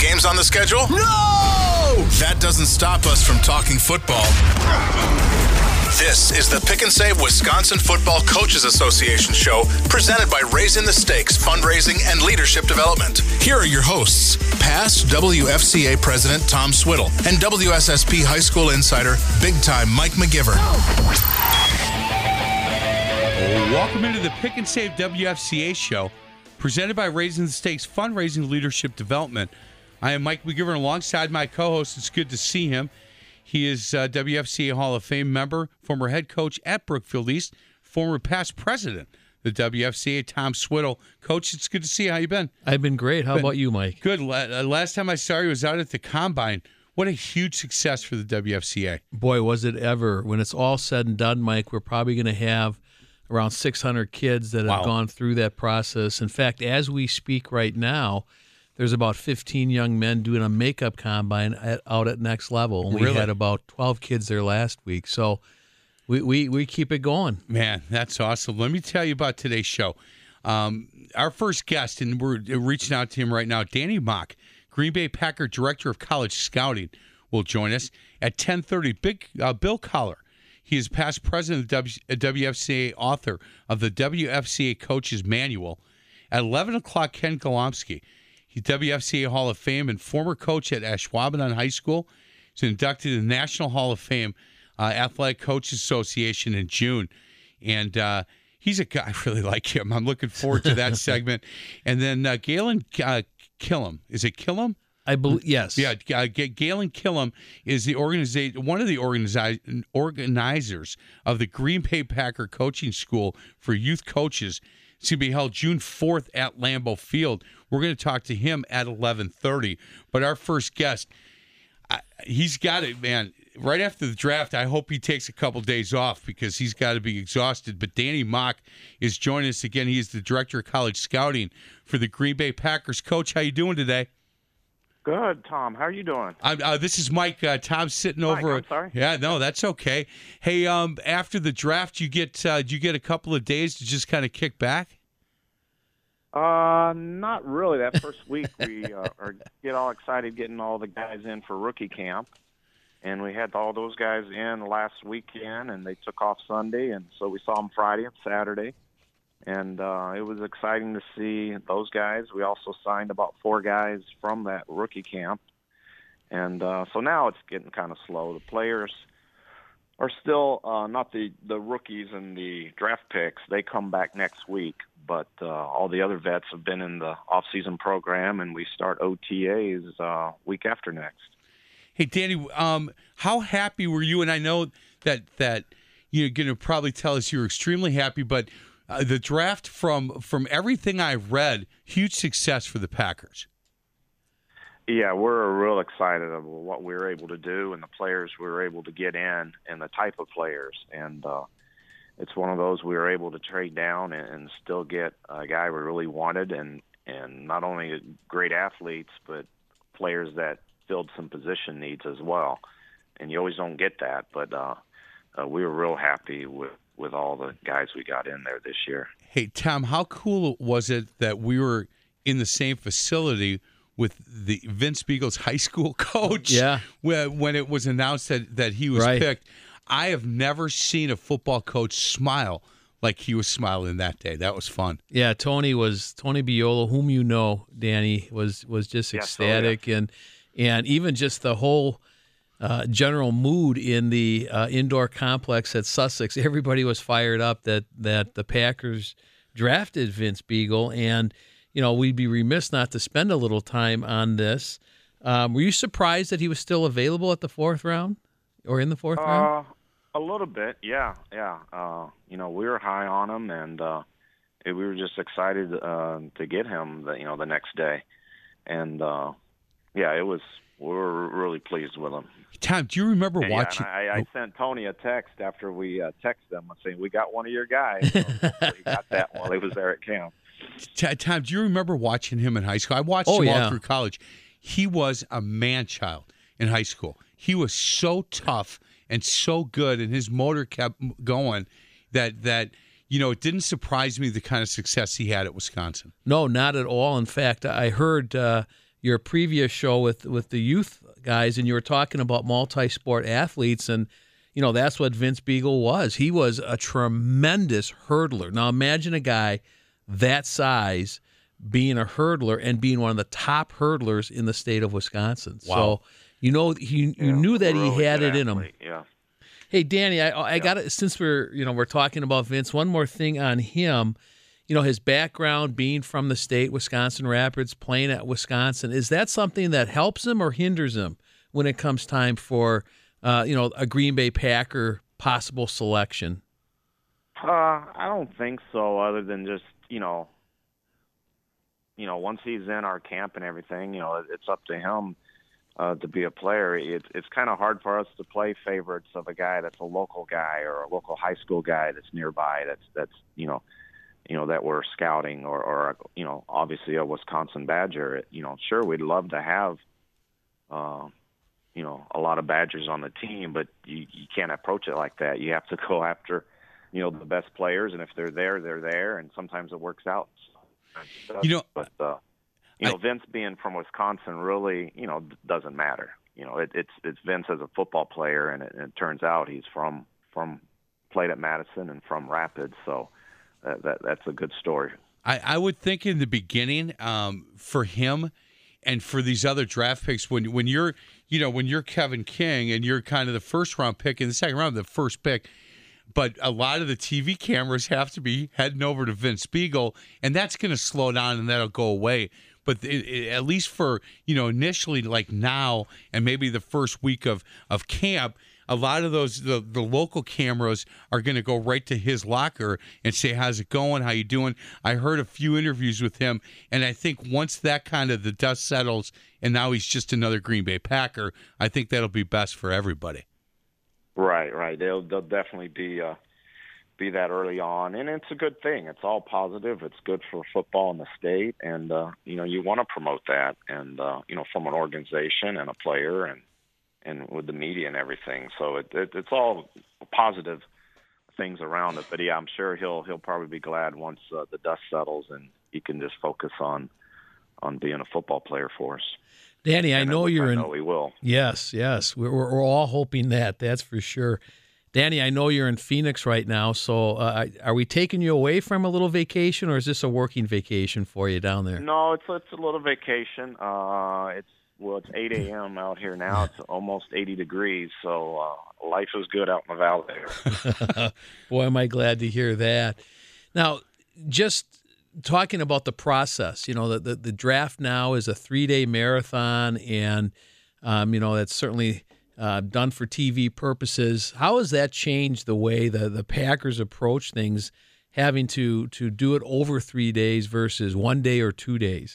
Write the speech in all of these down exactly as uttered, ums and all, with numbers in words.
games on the schedule? No! That doesn't stop us from talking football. This is the Pick and Save Wisconsin Football Coaches Association show, presented by Raising the Stakes Fundraising and Leadership Development. Here are your hosts, past W F C A President Tom Swiddle and W S S P High School Insider, big-time Mike McGivern. Welcome into the Pick and Save W F C A show, presented by Raising the Stakes Fundraising Leadership Development. I am Mike McGivern alongside my co-host. It's good to see him. He is a W F C A Hall of Fame member, former head coach at Brookfield East, former past president of the W F C A, Tom Swiddle. Coach, it's good to see you. How you been? I've been great. How been, about you, Mike? Good. Last time I saw you was out at the Combine. What a huge success for the W F C A. Boy, was it ever. When it's all said and done, Mike, we're probably going to have around six hundred kids that have Wow. gone through that process. In fact, as we speak right now, there's about fifteen young men doing a makeup combine at, out at Next Level. And we Really? had about twelve kids there last week. So we, we, we keep it going. Man, that's awesome. Let me tell you about today's show. Um, our first guest, and we're reaching out to him right now, Danny Mock, Green Bay Packer Director of College Scouting, will join us at ten thirty. Big uh, Bill Collar. He is past president of the w, uh, W F C A, author of the W F C A Coaches Manual. At eleven o'clock, Ken Golomsky. He's W F C A Hall of Fame and former coach at Ashwaubenon High School. He's inducted in the National Hall of Fame uh, Athletic Coaches Association in June. And uh, he's a guy, I really like him. I'm looking forward to that segment. And then uh, Galen uh, Killam. Is it Killam? I believe, yes. Yeah, uh, G- Galen Killam is the organiza- one of the organizi- organizers of the Green Bay Packer Coaching School for Youth Coaches. It's going to be held June fourth at Lambeau Field. We're going to talk to him at eleven thirty. But our first guest, I, he's got it, man. Right after the draft, I hope he takes a couple days off because he's got to be exhausted. But Danny Mock is joining us again. He is the Director of College Scouting for the Green Bay Packers. Coach, how you doing today? Good, Tom. How are you doing? Uh, uh, this is Mike. Uh, Tom's sitting Mike, over. I'm sorry. Yeah, no, that's okay. Hey, um, after the draft, you get uh, you get a couple of days to just kind of kick back. Uh, not really. That first week, we uh, are, get all excited getting all the guys in for rookie camp, and we had all those guys in last weekend, and they took off Sunday, and so we saw them Friday and Saturday, and uh, it was exciting to see those guys. We also signed about four guys from that rookie camp, and uh, so now it's getting kind of slow. The players are still uh, not the, the rookies and the draft picks. They come back next week, but uh, all the other vets have been in the off-season program, and we start O T As uh, week after next. Hey, Danny, um, how happy were you? And I know that that you're going to probably tell us you're extremely happy, but uh, the draft, from from everything I read, huge success for the Packers. Yeah, we're real excited about what we were able to do and the players we were able to get in and the type of players. And uh, it's one of those we were able to trade down and, and still get a guy we really wanted, and, and not only great athletes, but players that filled some position needs as well. And you always don't get that, but uh, uh, we were real happy with, with all the guys we got in there this year. Hey, Tom, how cool was it that we were in the same facility with the Vince Beagle's high school coach? Yeah. When, when it was announced that, that he was Right. picked. I have never seen a football coach smile like he was smiling that day. That was fun. Yeah, Tony was Tony Biolo, whom you know, Danny, was was just Yes, oh, ecstatic, and and even just the whole uh, general mood in the uh, indoor complex at Sussex. Everybody was fired up that that the Packers drafted Vince Beagle, and you know we'd be remiss not to spend a little time on this. Um, were you surprised that he was still available at the fourth round or in the fourth Uh, round? a little bit, yeah, yeah. Uh, you know, we were high on him, and uh, we were just excited uh, to get him. The, you know, the next day, and uh, yeah, it was. We were really pleased with him. Tom, do you remember And, yeah, watching? and I, I sent Tony a text after we uh, texted him saying we got one of your guys. So he got that while he was there at camp. T- Tom, do you remember watching him in high school? I watched Oh, him yeah. all through college. He was a man-child in high school. He was so tough and so good, and his motor kept going that, that you know, it didn't surprise me the kind of success he had at Wisconsin. No, not at all. In fact, I heard, uh, your previous show with with the youth guys, and you were talking about multi-sport athletes, and you know that's what Vince Biegel was. He was a tremendous hurdler. Now imagine a guy that size being a hurdler and being one of the top hurdlers in the state of Wisconsin. Wow. So you know he you Yeah, knew that he really had good it in him. athlete, Yeah. Hey, Danny, I, I got it. Since we're you know we're talking about Vince, one more thing on him. You know, his background being from the state, Wisconsin Rapids, playing at Wisconsin, is that something that helps him or hinders him when it comes time for uh, you know a Green Bay Packer possible selection? Uh, I don't think so. Other than just you know, you know, once he's in our camp and everything, you know, it's up to him. Uh, to be a player, it's it's kind of hard for us to play favorites of a guy that's a local guy or a local high school guy that's nearby. That's that's you know, you know that we're scouting or or you know obviously a Wisconsin Badger. You know, sure we'd love to have, uh, you know, a lot of Badgers on the team, but you you can't approach it like that. You have to go after, you know, the best players, and if they're there, they're there, and sometimes it works out. You know, but. Uh, You know, I, Vince being from Wisconsin really, you know, doesn't matter. You know, it, it's it's Vince as a football player, and it, and it turns out he's from from played at Madison and from Rapids, so that, that that's a good story. I, I would think in the beginning, um, for him and for these other draft picks, when when you're you know when you're Kevin King and you're kind of the first round pick in the second round, the first pick. But a lot of the T V cameras have to be heading over to Vince Biegel, and that's going to slow down, and that'll go away. But it, it, at least for, you know, initially, like now, and maybe the first week of, of camp, a lot of those, the, the local cameras are going to go right to his locker and say, how's it going? How you doing? I heard a few interviews with him, and I think once that kind of the dust settles, and now he's just another Green Bay Packer, I think that'll be best for everybody. Right, right. They'll they'll definitely be uh, be that early on, and it's a good thing. It's all positive. It's good for football in the state, and uh, you know you want to promote that, and uh, you know from an organization and a player, and and with the media and everything. So it, it it's all positive things around it. But yeah, I'm sure he'll he'll probably be glad once uh, the dust settles and he can just focus on on being a football player for us. Danny, I and know you're I in. know we will. Yes, yes, we're we're all hoping that. That's for sure. Danny, I know you're in Phoenix right now. So, uh, are we taking you away from a little vacation, or is this a working vacation for you down there? No, it's it's a little vacation. Uh, it's well, it's eight a.m. out here now. It's almost eighty degrees, so uh, life is good out in the valley. Boy, am I glad to hear that. Now, just talking about the process, you know, the, the, the draft now is a three-day marathon, and, um, you know, that's certainly uh, done for T V purposes. How has that changed the way the, the Packers approach things, having to, to do it over three days versus one day or two days?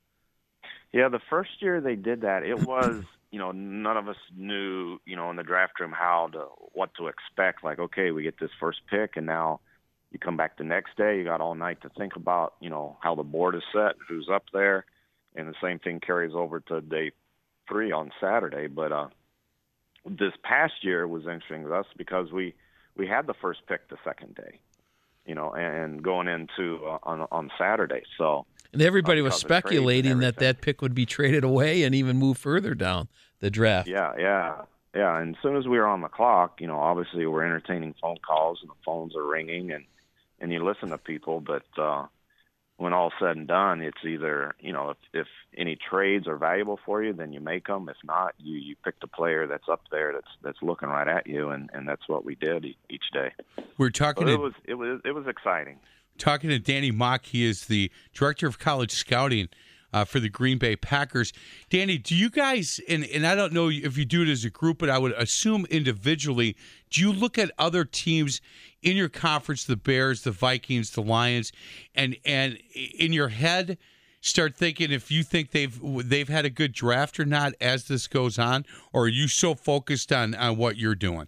Yeah, the first year they did that, it was, you know, none of us knew, you know, in the draft room how to, what to expect. Like, okay, we get this first pick, and now you come back the next day, you got all night to think about, you know, how the board is set, who's up there, and the same thing carries over to day three on Saturday. But uh, this past year was interesting to us because we, we had the first pick the second day, you know, and going into uh, on on Saturday. So and everybody was speculating that that pick would be traded away and even move further down the draft. Yeah, yeah. Yeah, and as soon as we were on the clock, you know, obviously we're entertaining phone calls and the phones are ringing, and, and you listen to people, but uh, when all's said and done, it's either, you know, if, if any trades are valuable for you, then you make them. If not, you, you pick the player that's up there that's that's looking right at you, and, and that's what we did each day. We're talking. So to, it was it was it was exciting. Talking to Danny Mock, he is the director of college scouting Uh, for the Green Bay Packers. Danny, do you guys, and, and I don't know if you do it as a group, but I would assume individually, do you look at other teams in your conference, the Bears, the Vikings, the Lions, and and in your head start thinking if you think they've they've had a good draft or not as this goes on, or are you so focused on, on what you're doing?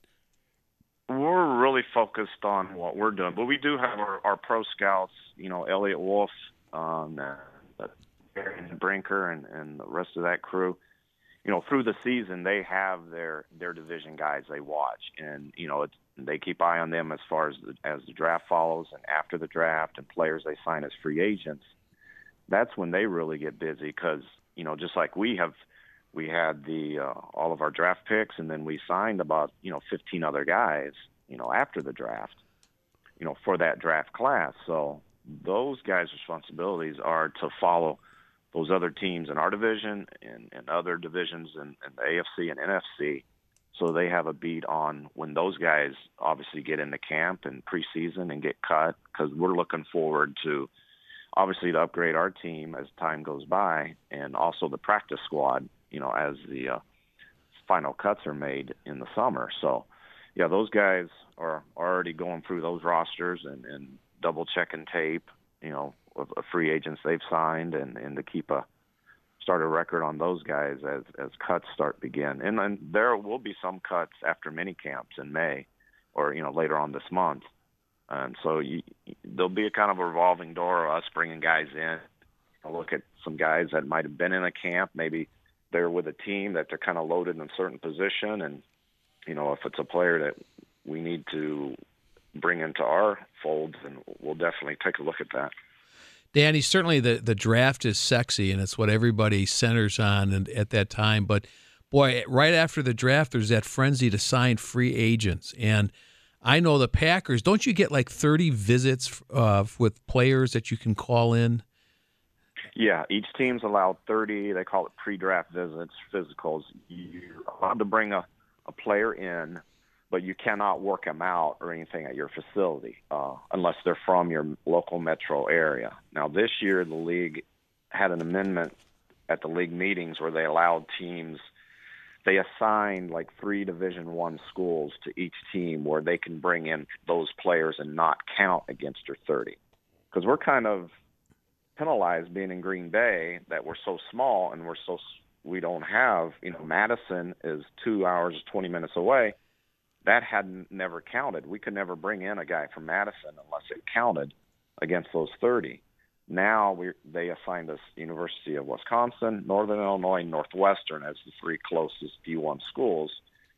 We're really focused on what we're doing, but we do have our, our pro scouts, you know, Elliot Wolf, um, uh, and Brinker and, and the rest of that crew, you know, through the season, they have their, their division guys they watch, and, you know, it's, they keep eye on them as far as the, as the draft follows and after the draft and players they sign as free agents. That's when they really get busy because, you know, just like we have, we had the uh, all of our draft picks, and then we signed about, you know, fifteen other guys, you know, after the draft, you know, for that draft class. So those guys' responsibilities are to follow those other teams in our division and, and other divisions in, in the A F C and N F C. So they have a beat on when those guys obviously get into camp and preseason and get cut, because we're looking forward to obviously to upgrade our team as time goes by, and also the practice squad, you know, as the uh, final cuts are made in the summer. So, yeah, those guys are already going through those rosters and, and double checking tape, you know, of, of free agents they've signed, and, and to keep a start a record on those guys as, as cuts start begin. And then there will be some cuts after mini camps in May or, you know, later on this month. And so you, there'll be a kind of a revolving door of us bringing guys in. I'll look at some guys that might have been in a camp. Maybe they're with a team that they're kind of loaded in a certain position. And, you know, if it's a player that we need to bring into our fold, then we'll definitely take a look at that. Danny, certainly the, the draft is sexy, and it's what everybody centers on and, at that time. But, boy, right after the draft, there's that frenzy to sign free agents. And I know the Packers, don't you get like thirty visits uh, with players that you can call in? Yeah, each team's allowed thirty. They call it pre-draft visits, physicals. You're allowed to bring a, a player in, but you cannot work them out or anything at your facility uh, unless they're from your local metro area. Now, this year the league had an amendment at the league meetings where they allowed teams, they assigned like three Division One schools to each team where they can bring in those players and not count against your thirty. Because we're kind of penalized being in Green Bay that we're so small and we're so we don't have, you know, Madison is two hours, twenty minutes away. That had never counted. We could never bring in a guy from Madison unless it counted against those thirty. Now we they assigned us University of Wisconsin, Northern Illinois, Northwestern as the three closest D one schools.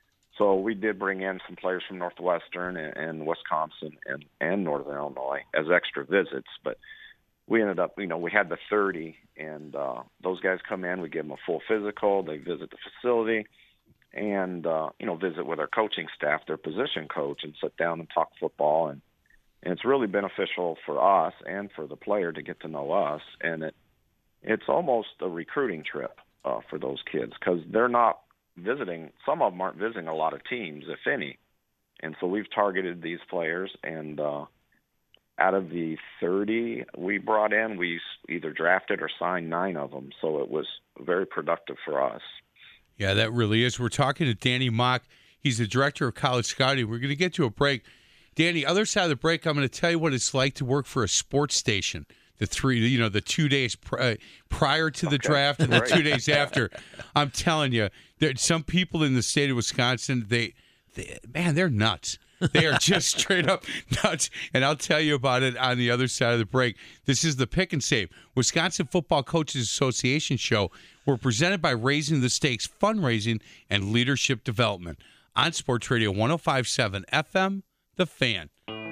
So we did bring in some players from Northwestern and, and Wisconsin and, and Northern Illinois as extra visits. But we ended up, you know, we had the thirty, and uh, those guys come in. We give them a full physical. They visit the facility. And, uh, you know, visit with our coaching staff, their position coach, and sit down and talk football. And, and it's really beneficial for us and for the player to get to know us. And it it's almost a recruiting trip uh, for those kids, because they're not visiting. Some of them aren't visiting a lot of teams, if any. And so we've targeted these players. And uh, out of the thirty we brought in, we either drafted or signed nine of them. So it was very productive for us. Yeah, that really is. We're talking to Danny Mock. He's the director of college scouting. We're going to get to a break. Danny, other side of the break, I'm going to tell you what it's like to work for a sports station. The three, you know, the two days pr- prior to the okay. draft and the two days after. I'm telling you, there some people in the state of Wisconsin, they, they man, they're nuts. They are just straight up nuts. And I'll tell you about it on the other side of the break. This is the Pick and Save Wisconsin Football Coaches Association show. We're presented by Raising the Stakes Fundraising and Leadership Development on Sports Radio one oh five point seven F M, The Fan.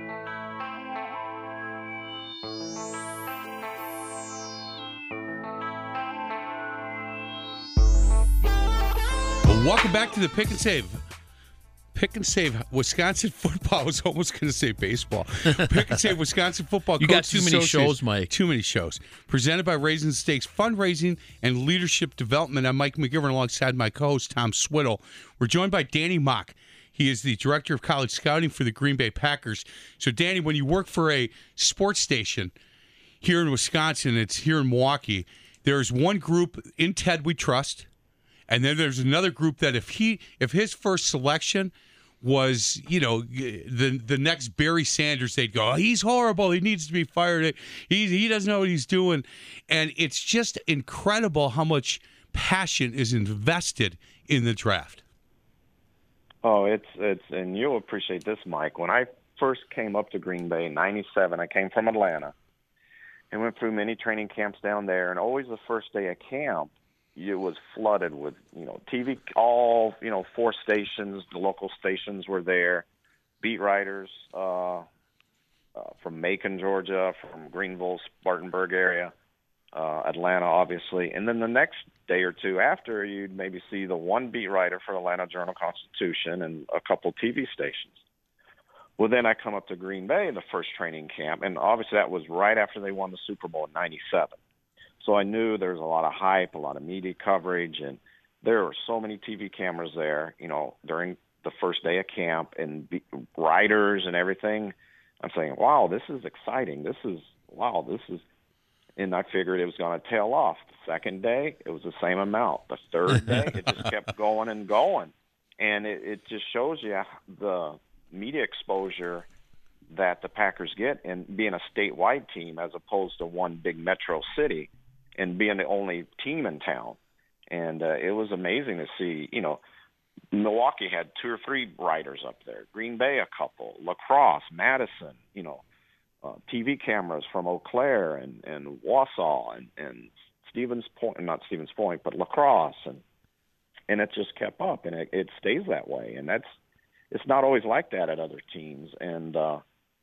Well, welcome back to the Pick and Save. Pick and Save Wisconsin Football. I was almost going to say baseball. Pick and Save Wisconsin Football You got too many shows, Mike. Too many shows. Presented by Raising the Stakes Fundraising and Leadership Development. I'm Mike McGivern alongside my co-host Tom Swiddle. We're joined by Danny Mock. He is the director of college scouting for the Green Bay Packers. So, Danny, when you work for a sports station here in Wisconsin, it's here in Milwaukee, there's one group in Ted we trust, and then there's another group that if he if his first selection was, you know, the the next Barry Sanders, they'd go, oh, he's horrible. He needs to be fired. He, he doesn't know what he's doing. And it's just incredible how much passion is invested in the draft. Oh, it's, it's, and you'll appreciate this, Mike. When I first came up to Green Bay in ninety-seven, I came from Atlanta and went through many training camps down there. And always the first day of camp, it was flooded with, you know, T V, all, you know, four stations, the local stations were there, beat writers uh, uh, from Macon, Georgia, from Greenville, Spartanburg area. uh, Atlanta, obviously, and then the next day or two after, you'd maybe see the one beat writer for Atlanta Journal-Constitution and a couple T V stations. Well, then I come up to Green Bay, the first training camp, and obviously that was right after they won the Super Bowl in ninety-seven. So I knew there was a lot of hype, a lot of media coverage, and there were so many T V cameras there, you know, during the first day of camp, and the writers and everything. I'm saying, wow, this is exciting. This is, wow, this is, and I figured it was going to tail off. The second day, it was the same amount. The third day, it just kept going and going. And it, it just shows you the media exposure that the Packers get, and being a statewide team as opposed to one big metro city and being the only team in town. And uh, it was amazing to see, you know, Milwaukee had two or three writers up there, Green Bay a couple, Lacrosse, Madison, you know, uh, T V cameras from Eau Claire and, and Wausau and, and Stevens Point, not Stevens Point, but Lacrosse. And, and it just kept up, and it, it stays that way. And that's, it's not always like that at other teams. And, uh,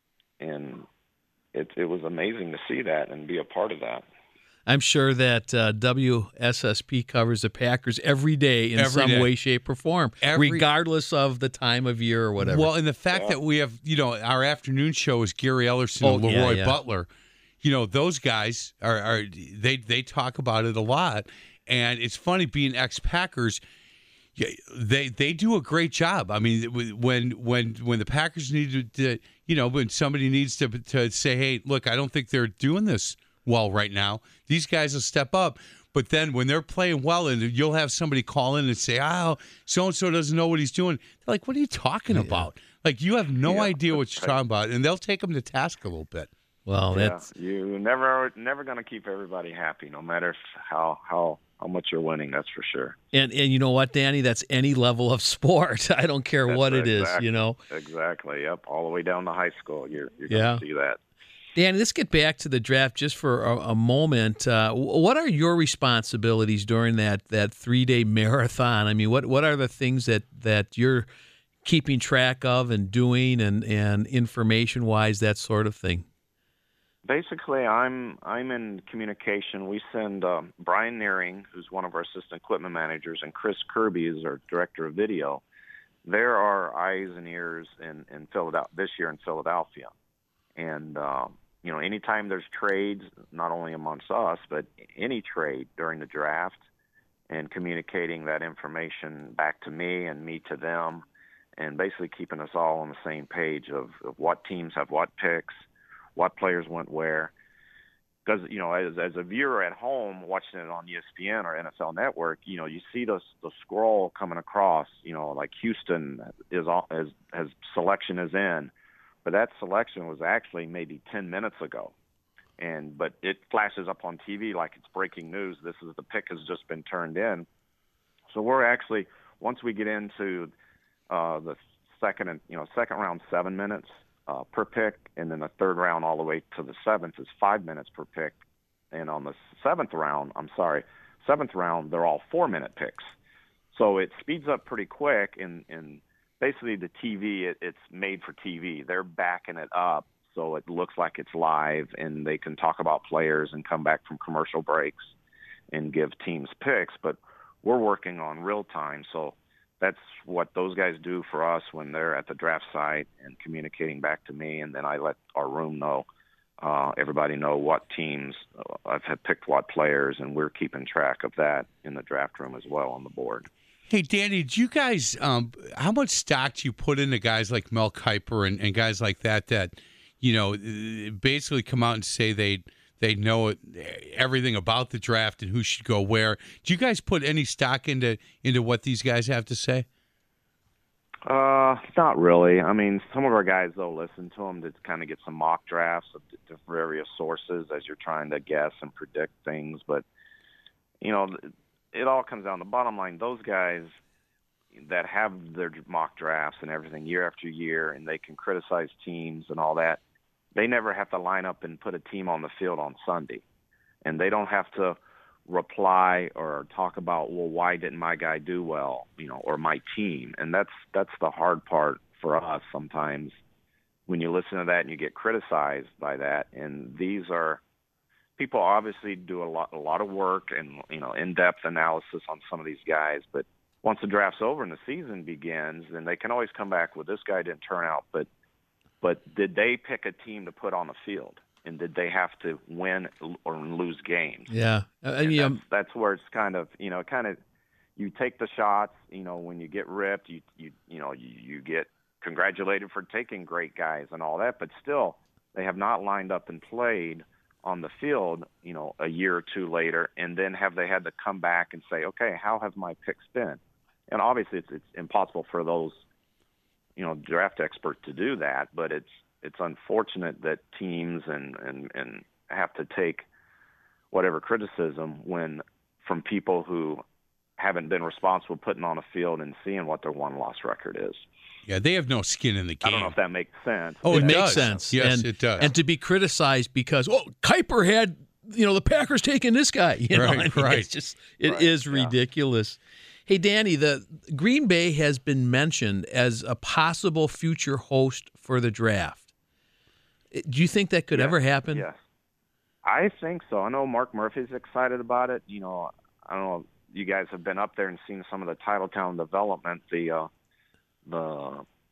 and it, it was amazing to see that and be a part of that. I'm sure that uh, W S S P covers the Packers every day in Every some day. way, shape, or form, Every- regardless of the time of year or whatever. Well, and the fact Yeah. that we have, you know, our afternoon show is Gary Ellerson Oh, and yeah, Leroy yeah. Butler. You know, those guys are, are they they talk about it a lot, and it's funny being ex-Packers. yeah, They they do a great job. I mean, when when when the Packers need to, you know, when somebody needs to to say, hey, look, I don't think they're doing this well right now. These guys will step up. But then when they're playing well, and you'll have somebody call in and say, oh, so-and-so doesn't know what he's doing. They're like, what are you talking about? Like, you have no Yeah, idea what you're right. talking about. And they'll take them to task a little bit. well, Yeah, that's you never never going to keep everybody happy, no matter if how how how much you're winning. That's for sure. and and you know what, Danny? That's any level of sport. I don't care That's what it is. exact- You know. Exactly. Yep. All the way down to high school, you're you're Yeah. going to see that. Danny, let's get back to the draft just for a, a moment. Uh, what are your responsibilities during that that three day marathon? I mean, what what are the things that that you're keeping track of and doing, and and information wise, that sort of thing? Basically, I'm I'm in communication. We send um, Brian Nearing, who's one of our assistant equipment managers, and Chris Kirby is our director of video. They're our eyes and ears in in Philadelphia this year in Philadelphia, and uh, you know, anytime there's trades, not only amongst us, but any trade during the draft, and communicating that information back to me and me to them, and basically keeping us all on the same page of, of what teams have what picks, what players went where. Because, you know, as as a viewer at home watching it on E S P N or N F L Network, you know, you see the the scroll coming across, you know, like Houston is all, has has selection is in, but that selection was actually maybe ten minutes ago, and but it flashes up on T V like it's breaking news. This is the pick has just been turned in, so we're actually once we get into uh, the second and you know second round seven minutes. Uh, per pick, and then the third round all the way to the seventh is five minutes per pick. And on the seventh round, I'm sorry, seventh round, they're all four-minute picks. So it speeds up pretty quick, and, and basically the T V, it, it's made for T V. They're backing it up so it looks like it's live, and they can talk about players and come back from commercial breaks and give teams picks. But we're working on real time, so that's what those guys do for us when they're at the draft site and communicating back to me, and then I let our room know, uh, everybody know what teams uh, have picked what players, and we're keeping track of that in the draft room as well on the board. Hey, Danny, did you guys, um, how much stock do you put into guys like Mel Kiper and, and guys like that that, you know, basically come out and say they they know everything about the draft and who should go where? Do you guys put any stock into into what these guys have to say? Uh, not really. I mean, some of our guys, though, listen to them to kind of get some mock drafts of the various sources as you're trying to guess and predict things. But, you know, it all comes down to the bottom line. Those guys that have their mock drafts and everything year after year, and they can criticize teams and all that, they never have to line up and put a team on the field on Sunday. And they don't have to reply or talk about, well, why didn't my guy do well, you know, or my team. And that's that's the hard part for us sometimes when you listen to that and you get criticized by that. And these are people obviously do a lot, a lot of work and, you know, in-depth analysis on some of these guys. But once the draft's over and the season begins, then they can always come back with this guy didn't turn out, but but did they pick a team to put on the field, and did they have to win or lose games? Yeah, I mean, that's, um, that's where it's kind of, you know, kind of you take the shots. You know, when you get ripped, you you you know you, you get congratulated for taking great guys and all that, but still they have not lined up and played on the field, you know, a year or two later, and then have they had to come back and say, okay, how have my picks been? And obviously it's, it's impossible for those, you know, draft experts to do that, but it's it's unfortunate that teams and, and, and have to take whatever criticism when from people who haven't been responsible putting on a field and seeing what their one-loss record is. Yeah, they have no skin in the game. I don't know if that makes sense. Oh, it, It makes does. sense. Yes, and, it does. And to be criticized because, oh, Kuiper had, you know, the Packers taking this guy. You know? Right, I mean, right. It's just, it Right, is yeah. ridiculous. Hey, Danny, the Green Bay has been mentioned as a possible future host for the draft. Do you think that could Yeah, ever happen? Yes. I think so. I know Mark Murphy's excited about it. You know, I don't know if you guys have been up there and seen some of the Titletown development. The uh, the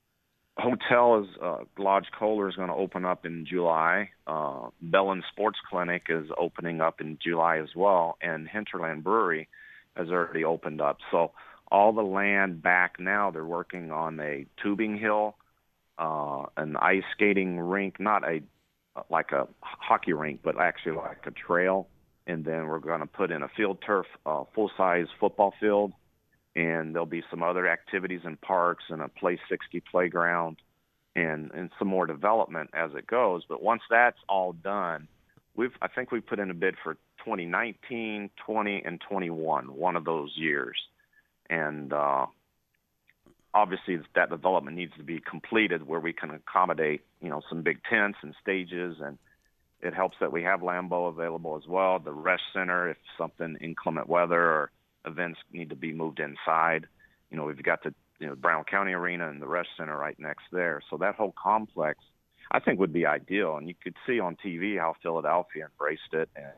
hotel is uh, Lodge Kohler is going to open up in July. Uh, Bellin Sports Clinic is opening up in July as well, and Hinterland Brewery has already opened up. So all the land back now, they're working on a tubing hill, uh, an ice skating rink, not a like a hockey rink, but actually like a trail. And then we're going to put in a field turf, uh, full-size football field, and there'll be some other activities in parks and a Play sixty playground and, and some more development as it goes. But once that's all done, we've I think we put in a bid for twenty nineteen, twenty, and twenty-one, one of those years. And uh, obviously that development needs to be completed where we can accommodate, you know, some big tents and stages, and it helps that we have Lambeau available as well, the rest center if something inclement weather or events need to be moved inside. You know, we've got the you know Brown County Arena and the rest center right next there. So that whole complex, I think, would be ideal. And you could see on T V how Philadelphia embraced it. And,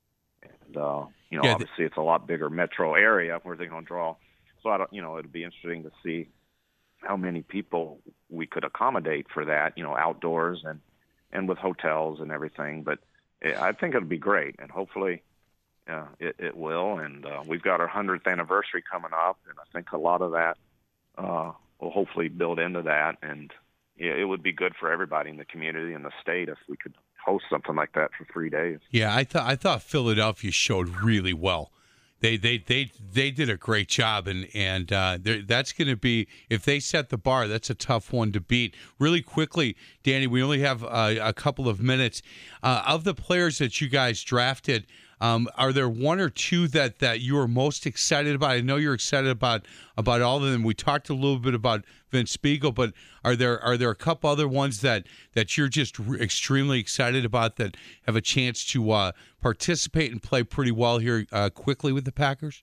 and uh, you know, Yeah, obviously it's a lot bigger metro area where they're going to draw. So, I don't, you know, it'd be interesting to see how many people we could accommodate for that, you know, outdoors and, and with hotels and everything. But I think it'll be great, and hopefully uh, it, it will. And uh, we've got our hundredth anniversary coming up, and I think a lot of that uh, will hopefully build into that. And yeah, it would be good for everybody in the community and the state if we could host something like that for three days. Yeah, I thought I thought Philadelphia showed really well. They they they they did a great job, and and uh, that's going to be, if they set the bar, that's a tough one to beat. Really quickly, Danny, we only have uh, a couple of minutes. Uh, of the players that you guys drafted, um, are there one or two that, that you are most excited about? I know you're excited about about all of them. We talked a little bit about Vince Spiegel, but are there are there a couple other ones that, that you're just re- extremely excited about that have a chance to uh, participate and play pretty well here uh, quickly with the Packers?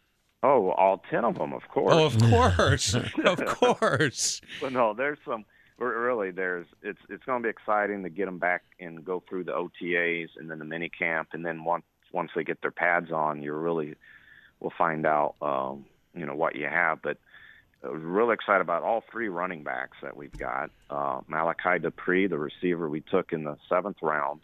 Oh, all ten of them, of course. Oh, of course, of course. But no, there's some. Really, there's it's it's going to be exciting to get them back and go through the O T As and then the mini camp, and then once once they get their pads on, you really will find out um, you know what you have. But I was really excited about all three running backs that we've got. Uh, Malachi Dupree, the receiver we took in the seventh round,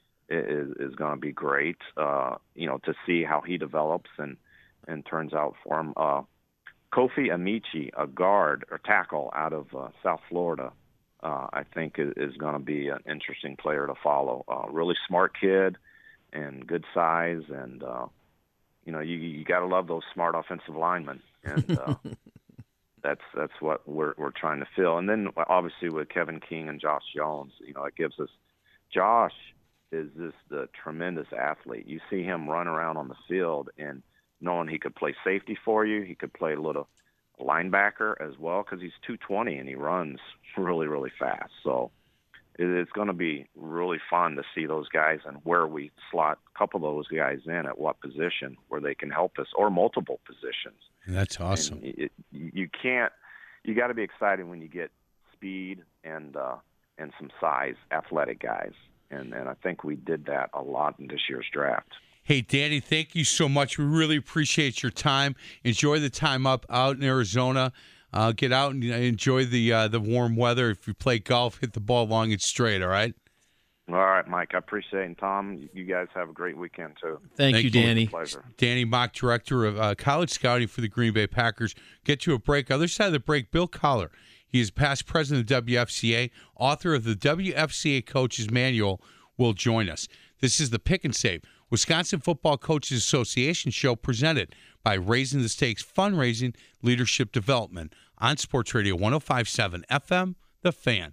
is is going to be great. Uh, you know, to see how he develops and and turns out for him. Uh, Kofi Amici, a guard or tackle out of uh, South Florida. Uh, I think is, is going to be an interesting player to follow. Uh, really smart kid and good size, and uh, you know you you got to love those smart offensive linemen, and uh, that's that's what we're we're trying to fill. And then obviously with Kevin King and Josh Jones, you know it gives us. Josh is just a tremendous athlete. You see him run around on the field, and knowing he could play safety for you, he could play a little linebacker as well because he's two twenty and he runs really, really fast. So it's going to be really fun to see those guys and where we slot a couple of those guys in at what position where they can help us, or multiple positions. That's awesome. And it, you can't. You got to be excited when you get speed and uh, and some size, athletic guys. And, and I think we did that a lot in this year's draft. Hey, Danny, thank you so much. We really appreciate your time. Enjoy the time up out in Arizona. Uh, get out and enjoy the uh, the warm weather. If you play golf, hit the ball long and straight, all right? All right, Mike. I appreciate it. And Tom, you guys have a great weekend, too. Thank, Thank you, Danny. Pleasure. Danny Mock, Director of uh, College Scouting for the Green Bay Packers. Get to a break. Other side of the break, Bill Collar. He is past president of the W F C A, author of the W F C A Coach's Manual, will join us. This is the Pick and Save, Wisconsin Football Coaches Association show presented by Raising the Stakes Fundraising Leadership Development on Sports Radio one oh five point seven F M, The Fan.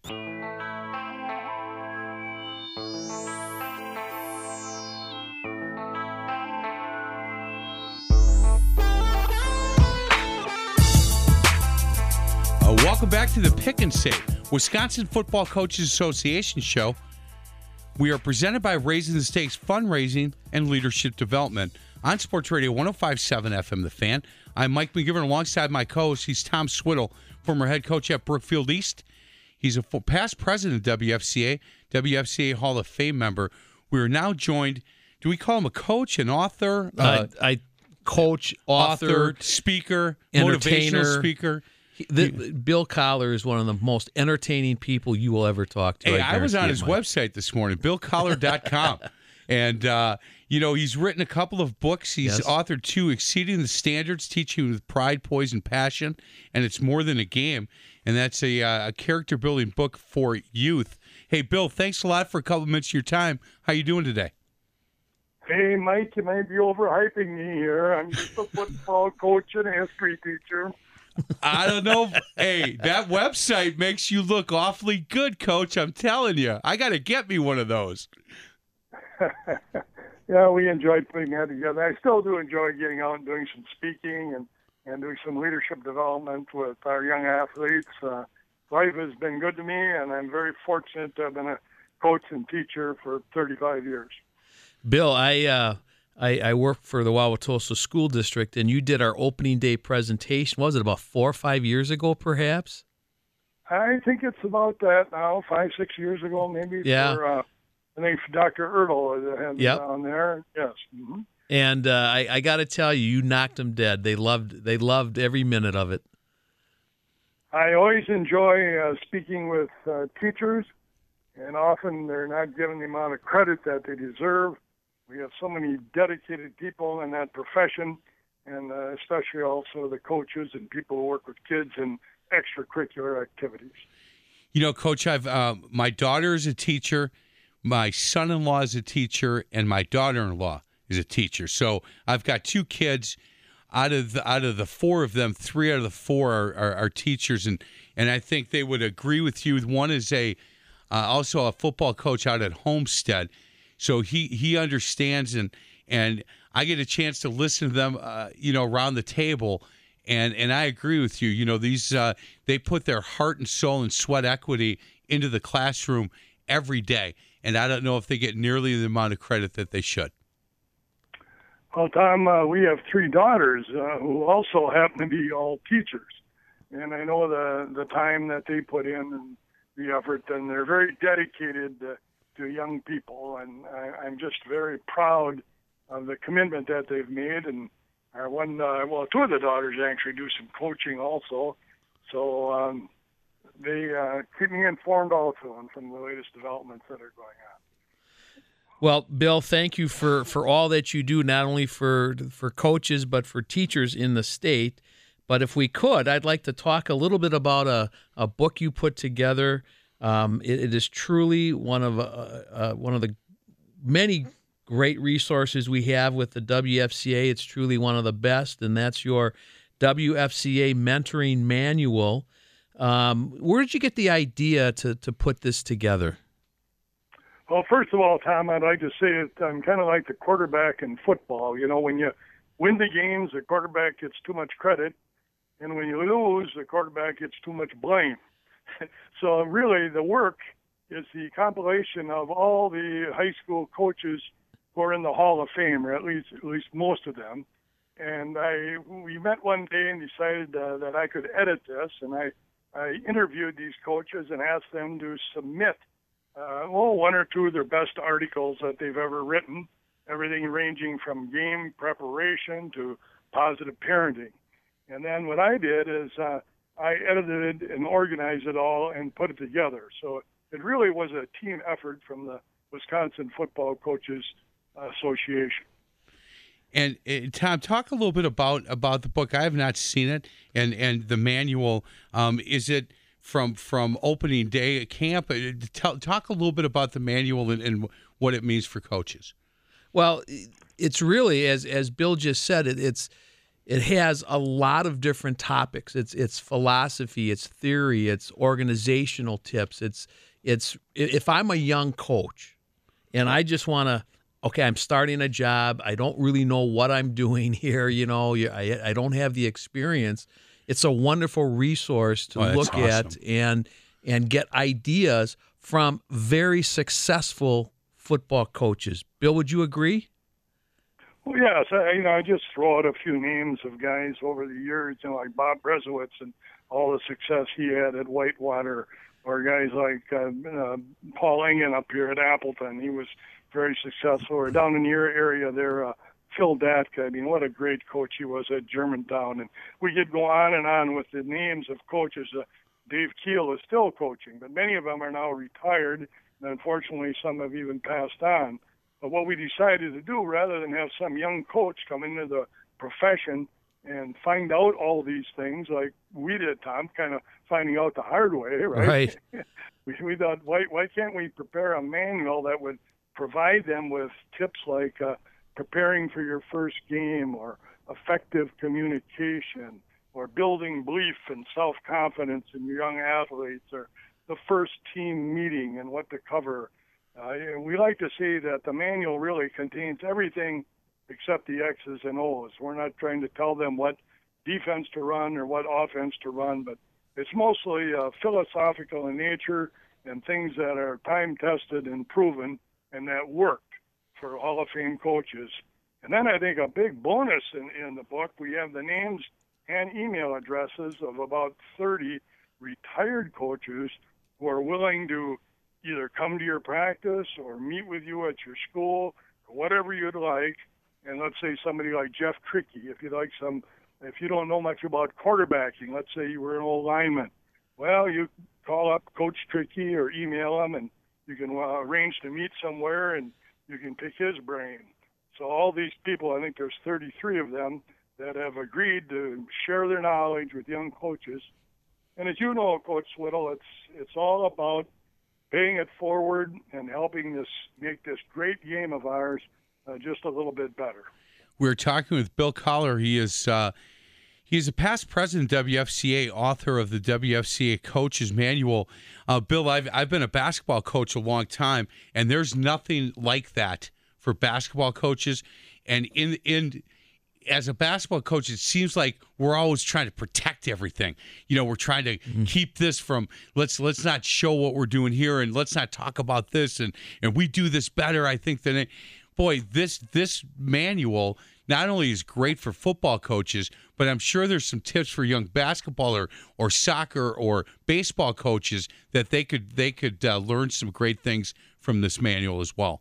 Uh, welcome back to the Pick and Save, Wisconsin Football Coaches Association show. We are presented by Raising the Stakes Fundraising and Leadership Development on Sports Radio one oh five point seven F M, The Fan. I'm Mike McGivern alongside my co-host. He's Tom Swiddle, former head coach at Brookfield East. He's a past president of W F C A, W F C A Hall of Fame member. We are now joined, do we call him a coach, an author? Uh, I coach, author, author speaker, entertainer. motivational speaker. He, the, Bill Collar is one of the most entertaining people you will ever talk to. Hey, I, I was on it, his Mike. website this morning, bill collar dot com. And, uh, you know, he's written a couple of books. He's Yes. authored two, Exceeding the Standards, Teaching with Pride, Poise, and Passion. And It's More Than a Game. And that's a, uh, a character-building book for youth. Hey, Bill, thanks a lot for a couple minutes of your time. How you doing today? Hey, Mike, you might be overhyping me here. I'm just a football coach and a history teacher. I don't know. Hey, that website makes you look awfully good, Coach. I'm telling you. I got to get me one of those. Yeah, we enjoyed putting that together. I still do enjoy getting out and doing some speaking and, and doing some leadership development with our young athletes. Uh, life has been good to me, and I'm very fortunate to have been a coach and teacher for thirty-five years. Bill, I, uh, I I work for the Wauwatosa School District, and you did our opening day presentation. Was it about four or five years ago, perhaps? I think it's about that now, five, six years ago, maybe. Yeah. For, uh, I think for Doctor Ertl had Yep. on there. Yes. Mm-hmm. And uh, I, I got to tell you, you knocked them dead. They loved they loved every minute of it. I always enjoy uh, speaking with uh, teachers, and often they're not given the amount of credit that they deserve. We have so many dedicated people in that profession, and uh, especially also the coaches and people who work with kids in extracurricular activities. You know, Coach, I've uh, my daughter is a teacher, my son-in-law is a teacher, and my daughter-in-law is a teacher. So I've got two kids. Out of the, out of the four of them, three out of the four are, are, are teachers, and and I think they would agree with you. One is a uh, also a football coach out at Homestead, so he he understands, and and I get a chance to listen to them, uh, you know, around the table. And and I agree with you. You know, these uh, they put their heart and soul and sweat equity into the classroom every day. And I don't know if they get nearly the amount of credit that they should. Well, Tom, uh, we have three daughters uh, who also happen to be all teachers. And I know the, the time that they put in and the effort, and they're very dedicated uh, to young people. And I, I'm just very proud of the commitment that they've made. And our one, uh, well, two of the daughters actually do some coaching also. So um, they uh, keep me informed also on some of the latest developments that are going on. Well, Bill, thank you for, for all that you do, not only for for coaches, but for teachers in the state. But if we could, I'd like to talk a little bit about a, a book you put together. Um, it, it is truly one of uh, uh, one of the many great resources we have with the W F C A. It's truly one of the best, and that's your W F C A Mentoring Manual. Um, where did you get the idea to to put this together? Well, first of all, Tom, I'd like to say that I'm kind of like the quarterback in football. You know, when you win the games, the quarterback gets too much credit, and when you lose, the quarterback gets too much blame. So really, the work is the compilation of all the high school coaches who are in the Hall of Fame, or at least at least most of them. And I we met one day and decided uh, that I could edit this, and I, I interviewed these coaches and asked them to submit uh, well, one or two of their best articles that they've ever written, everything ranging from game preparation to positive parenting. And then what I did is uh, I edited and organized it all and put it together. So it really was a team effort from the Wisconsin Football Coaches Association. And uh, Tom, talk a little bit about, about the book. I have not seen it, and, and the manual. Um, is it from from opening day at camp? Uh, Tell, talk a little bit about the manual and, and what it means for coaches. Well, it's really, as as Bill just said, it, it's it has a lot of different topics. It's it's philosophy, it's theory, it's organizational tips. It's it's if I'm a young coach and I just want to, okay, I'm starting a job. I don't really know what I'm doing here. You know, I, I don't have the experience. It's a wonderful resource to Oh, that's look awesome. at and and get ideas from very successful football coaches. Bill, would you agree? Well, yes, I, you know, I just throw out a few names of guys over the years, you know, like Bob Brezowitz and all the success he had at Whitewater, or guys like uh, uh, Paul Engen up here at Appleton. He was very successful. Or down in your area there, uh, Phil Datka. I mean, what a great coach he was at Germantown. And we could go on and on with the names of coaches. Uh, Dave Keel is still coaching, but many of them are now retired, and unfortunately some have even passed on. But what we decided to do, rather than have some young coach come into the profession and find out all these things like we did, Tom, kind of finding out the hard way, right? Right. we, we thought, why, why can't we prepare a manual that would provide them with tips like uh, preparing for your first game, or effective communication, or building belief and self-confidence in your young athletes, or the first team meeting and what to cover. Uh, we like to say that the manual really contains everything except the X's and O's. We're not trying to tell them what defense to run or what offense to run, but it's mostly uh, philosophical in nature and things that are time-tested and proven and that worked for Hall of Fame coaches. And then I think a big bonus in, in the book, we have the names and email addresses of about thirty retired coaches who are willing to either come to your practice or meet with you at your school, or whatever you'd like. And let's say somebody like Jeff Trickey, if you like some, if you don't know much about quarterbacking, let's say you were an old lineman, well, you call up Coach Trickey or email him, and you can uh, arrange to meet somewhere, and you can pick his brain. So all these people, I think there's thirty-three of them that have agreed to share their knowledge with young coaches. And as you know, Coach Whittle, it's it's all about paying it forward and helping this make this great game of ours uh, just a little bit better. We're talking with Bill Collar. He is uh, he's a past president of W F C A, author of the W F C A Coaches Manual. Uh, Bill, I've I've been a basketball coach a long time, and there's nothing like that for basketball coaches. And in in as a basketball coach, it seems like we're always trying to protect everything. You know, we're trying to mm-hmm. keep this from let's let's not show what we're doing here, and let's not talk about this, and and we do this better, I think, than it. Boy, this this manual not only is great for football coaches, but I'm sure there's some tips for young basketball or, or soccer or baseball coaches that they could they could uh, learn some great things from this manual as well.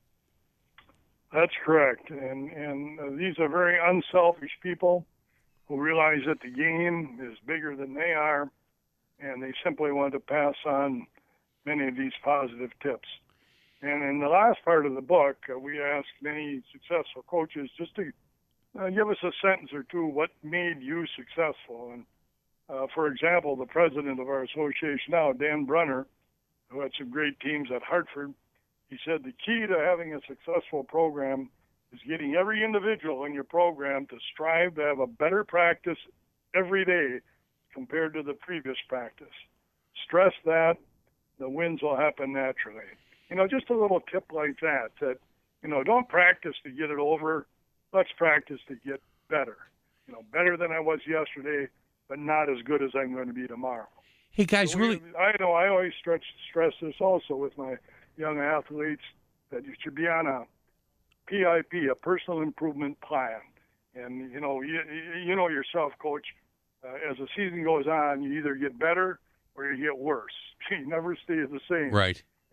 That's correct, and and uh, these are very unselfish people who realize that the game is bigger than they are, and they simply want to pass on many of these positive tips. And in the last part of the book, uh, we asked many successful coaches just to uh, give us a sentence or two, what made you successful. And uh, for example, the president of our association now, Dan Brunner, who had some great teams at Hartford, he said the key to having a successful program is getting every individual in your program to strive to have a better practice every day compared to the previous practice. Stress that, the wins will happen naturally. You know, just a little tip like that, that, you know, don't practice to get it over. Let's practice to get better. You know, better than I was yesterday, but not as good as I'm going to be tomorrow. Hey, guys, so we, really... I know I always stretch, stress this also with my young athletes, that you should be on a P I P, a personal improvement plan. And, you know, you, you know yourself, Coach, uh, as the season goes on, you either get better or you get worse. You never stay the same. Right.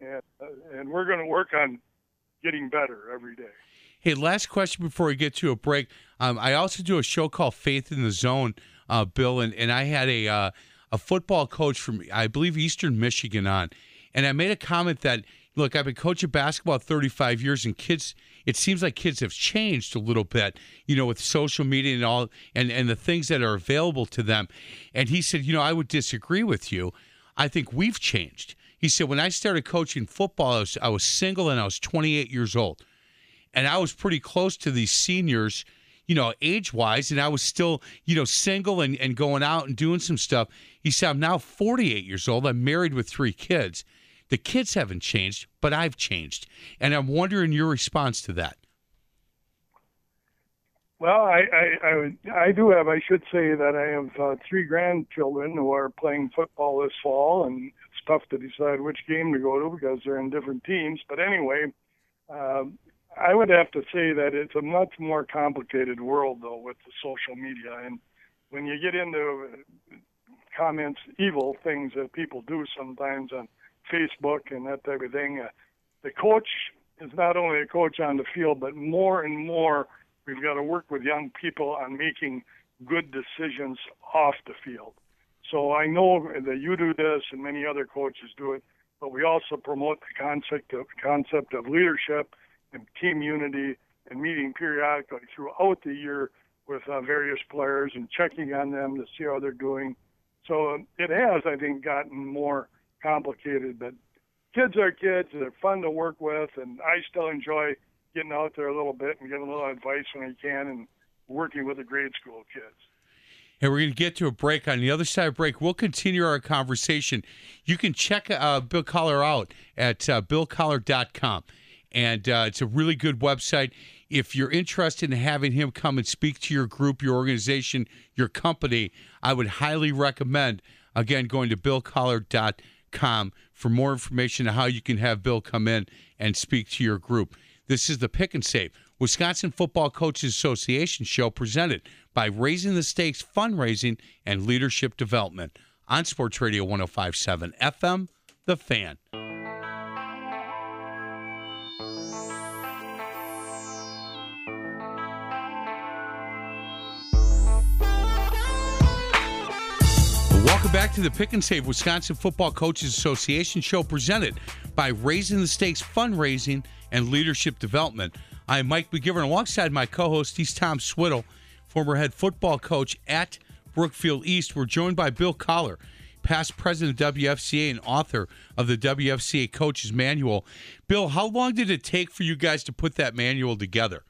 and uh, and we're going to work on getting better every day. Hey, last question before we get to a break. Um, I also do a show called Faith in the Zone, uh, Bill, and, and I had a uh, a football coach from, I believe, Eastern Michigan on, and I made a comment that, look, I've been coaching basketball thirty-five years, and kids, it seems like kids have changed a little bit, you know, with social media and all, and, and the things that are available to them. And he said, you know, I would disagree with you. I think we've changed. He said, when I started coaching football, I was, I was single and I was twenty-eight years old. And I was pretty close to these seniors, you know, age-wise, and I was still, you know, single and, and going out and doing some stuff. He said, I'm now forty-eight years old. I'm married with three kids. The kids haven't changed, but I've changed. And I'm wondering your response to that. Well, I I, I, would, I do have, I should say that I have uh, three grandchildren who are playing football this fall, and it's tough to decide which game to go to because they're in different teams. But anyway, uh, I would have to say that it's a much more complicated world, though, with the social media. And when you get into comments, evil things that people do sometimes on Facebook and that type of thing, uh, the coach is not only a coach on the field, but more and more we've got to work with young people on making good decisions off the field. So I know that you do this and many other coaches do it, but we also promote the concept of, concept of leadership and team unity and meeting periodically throughout the year with uh, various players and checking on them to see how they're doing. So uh, it has, I think, gotten more complicated, but kids are kids. They're fun to work with, and I still enjoy getting out there a little bit and getting a little advice when I can and working with the grade school kids. And we're going to get to a break. On the other side of break, we'll continue our conversation. You can check uh, Bill Collar out at uh, bill collar dot com. And uh, it's a really good website. If you're interested in having him come and speak to your group, your organization, your company, I would highly recommend, again, going to bill collar dot com for more information on how you can have Bill come in and speak to your group. This is the Pick and Save Wisconsin Football Coaches Association show presented by Raising the Stakes Fundraising and Leadership Development on Sports Radio one oh five point seven F M, The Fan. Welcome back to the Pick and Save Wisconsin Football Coaches Association show presented by Raising the Stakes Fundraising and Leadership Development. I'm Mike McGivern. Alongside my co-host, he's Tom Swiddle, former head football coach at Brookfield East. We're joined by Bill Collar, past president of W F C A and author of the W F C A Coaches Manual. Bill, how long did it take for you guys to put that manual together?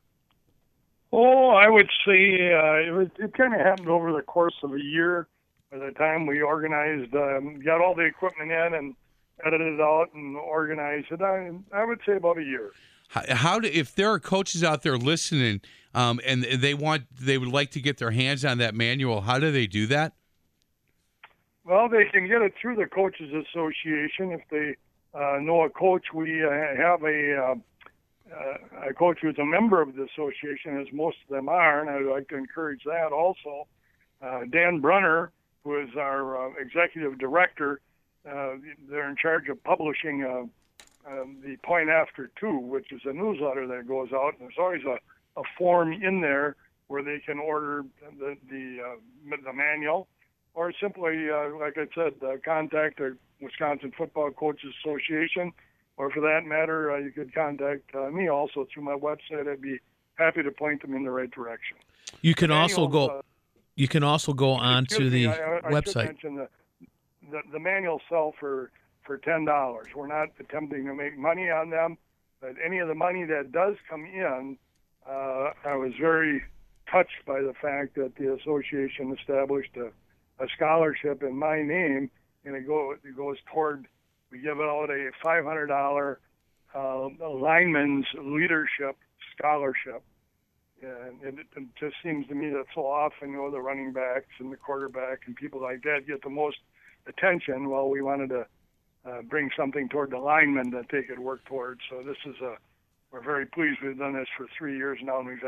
Oh, I would say uh, it, was, it kind of happened over the course of a year. By the time we organized, um, got all the equipment in and edited it out and organized it, I, I would say about a year. How, how do, if there are coaches out there listening um, and they want, they would like to get their hands on that manual, how do they do that? Well, they can get it through the Coaches Association. If they uh, know a coach, we uh, have a, uh, uh, a coach who's a member of the association, as most of them are, and I'd like to encourage that also. Uh, Dan Brunner, who is our uh, executive director, uh, they're in charge of publishing uh, um, the Point After Two, which is a newsletter that goes out, and there's always a, a form in there where they can order the the, uh, the manual, or simply, uh, like I said, uh, contact the Wisconsin Football Coaches Association, or for that matter, uh, you could contact uh, me also through my website. I'd be happy to point them in the right direction. You can also manual, go. Uh, You can also go on to the me, I, I website. Should mention the, the, the manuals sell for, for ten dollars. We're not attempting to make money on them, but any of the money that does come in, uh, I was very touched by the fact that the association established a, a scholarship in my name, and it, go, it goes toward, we give out a five hundred dollars uh, lineman's leadership scholarship. And it, it just seems to me that so often, you know, the running backs and the quarterback and people like that get the most attention. Well, we wanted to uh, bring something toward the linemen that they could work towards. So this is a, we're very pleased. We've done this for three years now, and we've had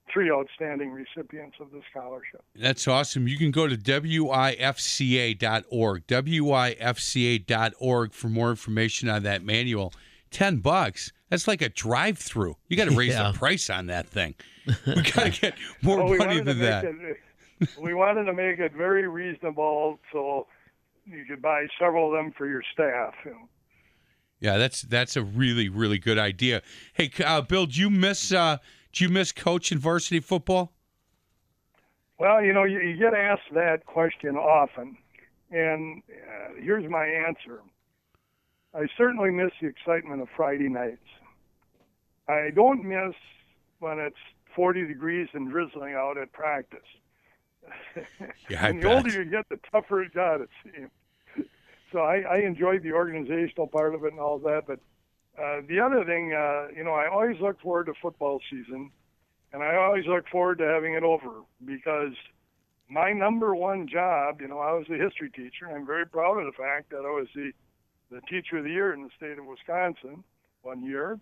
three outstanding recipients of the scholarship. That's awesome. You can go to W I F C A dot org, W I F C A dot org for more information on that manual. Ten bucks. That's like a drive-through. You got to raise Yeah. the price on that thing. We got to get more Well, we money wanted to than make that. it- we wanted to make it very reasonable so you could buy several of them for your staff. You know. Yeah, that's that's a really really good idea. Hey, uh, Bill, do you miss uh, do you miss coaching varsity football? Well, you know, you, you get asked that question often, and uh, here's my answer. I certainly miss the excitement of Friday nights. I don't miss when it's forty degrees and drizzling out at practice. Yeah, I and the older bet. you get, the tougher it got, it seems. So I, I enjoyed the organizational part of it and all that. But uh, the other thing, uh, you know, I always look forward to football season, and I always look forward to having it over because my number one job, you know, I was a history teacher. I'm very proud of the fact that I was the, the teacher of the year in the state of Wisconsin one year.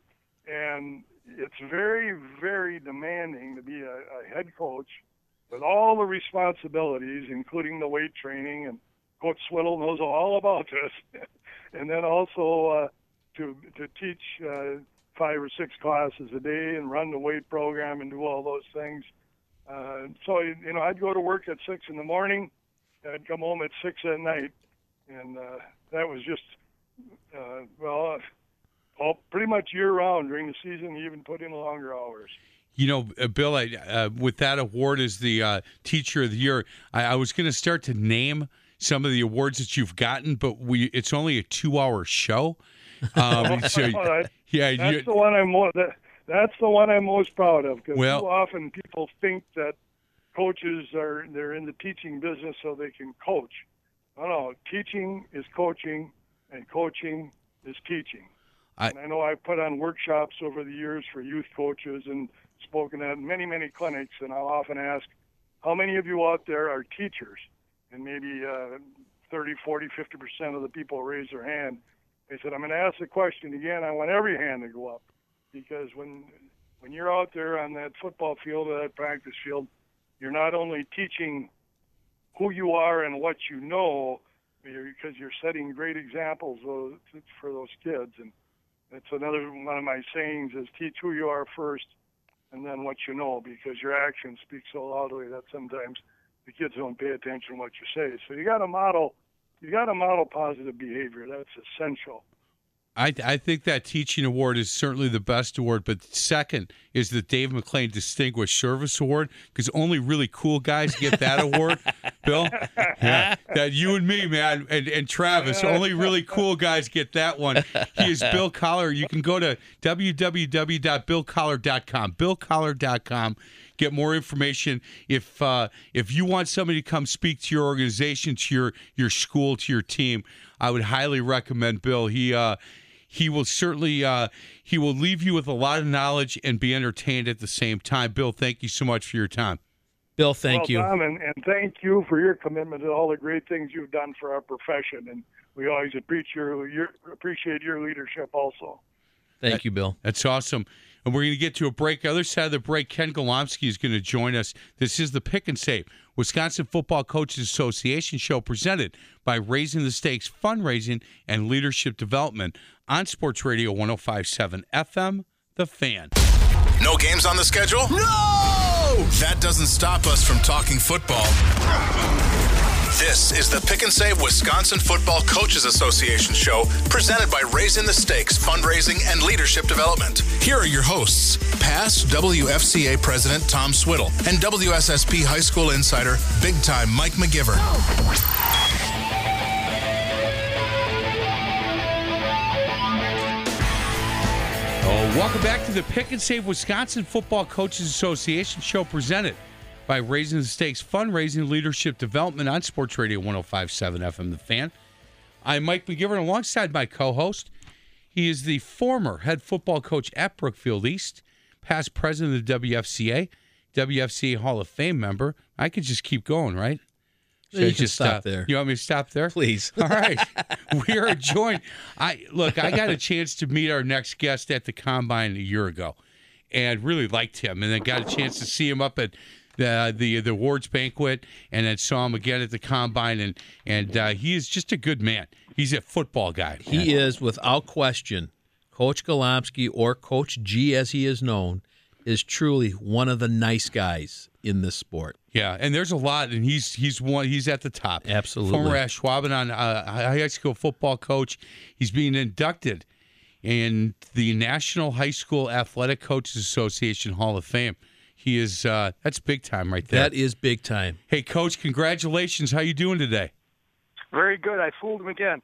And it's very, very demanding to be a, a head coach with all the responsibilities, including the weight training, and Coach Swiddle knows all about this. And then also uh, to to teach uh, five or six classes a day and run the weight program and do all those things. Uh, so, you know, I'd go to work at six in the morning. I'd come home at six at night. And uh, that was just, uh, well, uh, all, pretty much year-round during the season. You even put in longer hours. You know, uh, Bill, I, uh, with that award as the uh, Teacher of the Year, I, I was going to start to name some of the awards that you've gotten, but we it's only a two-hour show. Um, so, that, yeah, that's you, the one I'm more, that, that's the one I'm most proud of because Well- too often people think that coaches are they're in the teaching business so they can coach. No, no, teaching is coaching, and coaching is teaching. I- and I know I've put on workshops over the years for youth coaches and spoken at many, many clinics, and I'll often ask, how many of you out there are teachers? And maybe uh, thirty, forty, fifty percent of the people raise their hand. I said, I'm going to ask the question again. I want every hand to go up because when when you're out there on that football field or that practice field, you're not only teaching who you are and what you know, because you're setting great examples for those kids. And it's another one of my sayings is teach who you are first and then what you know, because your actions speak so loudly that sometimes the kids don't pay attention to what you say. So you got to model, you got to model positive behavior. That's essential. I, I think that teaching award is certainly the best award, but second is the Dave McClain Distinguished Service Award because only really cool guys get that award. Bill, yeah, that you and me, man, and, and Travis, only really cool guys get that one. He is Bill Collar. You can go to w w w dot bill collar dot com, bill collar dot com. Get more information. If uh, if you want somebody to come speak to your organization, to your your school, to your team, I would highly recommend Bill. He uh, he will certainly uh, he will leave you with a lot of knowledge and be entertained at the same time. Bill, thank you so much for your time. Bill, thank well, you. Tom, and, and thank you for your commitment to all the great things you've done for our profession. And we always appreciate your, your, appreciate your leadership also. Thank That- you, Bill. That's awesome. And we're going to get to a break. Other side of the break, Ken Golomsky is going to join us. This is the Pick and Save Wisconsin Football Coaches Association show presented by Raising the Stakes Fundraising and Leadership Development on Sports Radio one oh five point seven F M, The Fan. No games on the schedule? No! That doesn't stop us from talking football. This is the Pick and Save Wisconsin Football Coaches Association show presented by Raising the Stakes Fundraising and Leadership Development. Here are your hosts, past W F C A President Tom Swiddle and W S S P High School Insider, big-time Mike McGivern. Oh, welcome back to the Pick and Save Wisconsin Football Coaches Association show presented by Raising the Stakes Fundraising Leadership Development on Sports Radio one oh five point seven F M, The Fan. I'm Mike McGivern alongside my co-host. He is the former head football coach at Brookfield East, past president of the W F C A, W F C A Hall of Fame member. I could just keep going, right? Should You I can stop there. You want me to stop there? Please. All right. We are joined. I look, I got a chance to meet our next guest at the Combine a year ago. and really liked him, and then got a chance to see him up at the the, the awards banquet, and then saw him again at the combine, and and uh, he is just a good man. He's a football guy. He is, without question, Coach Golomsky, or Coach G as he is known, is truly one of the nice guys in this sport. Yeah, and there's a lot, and he's he's one he's at the top. Absolutely. Former Ashwaubenon uh, high school football coach. He's being inducted in the National High School Athletic Coaches Association Hall of Fame. He is uh, that's big time right there. That is big time. Hey, Coach, congratulations. How you doing today? Very good. I fooled him again.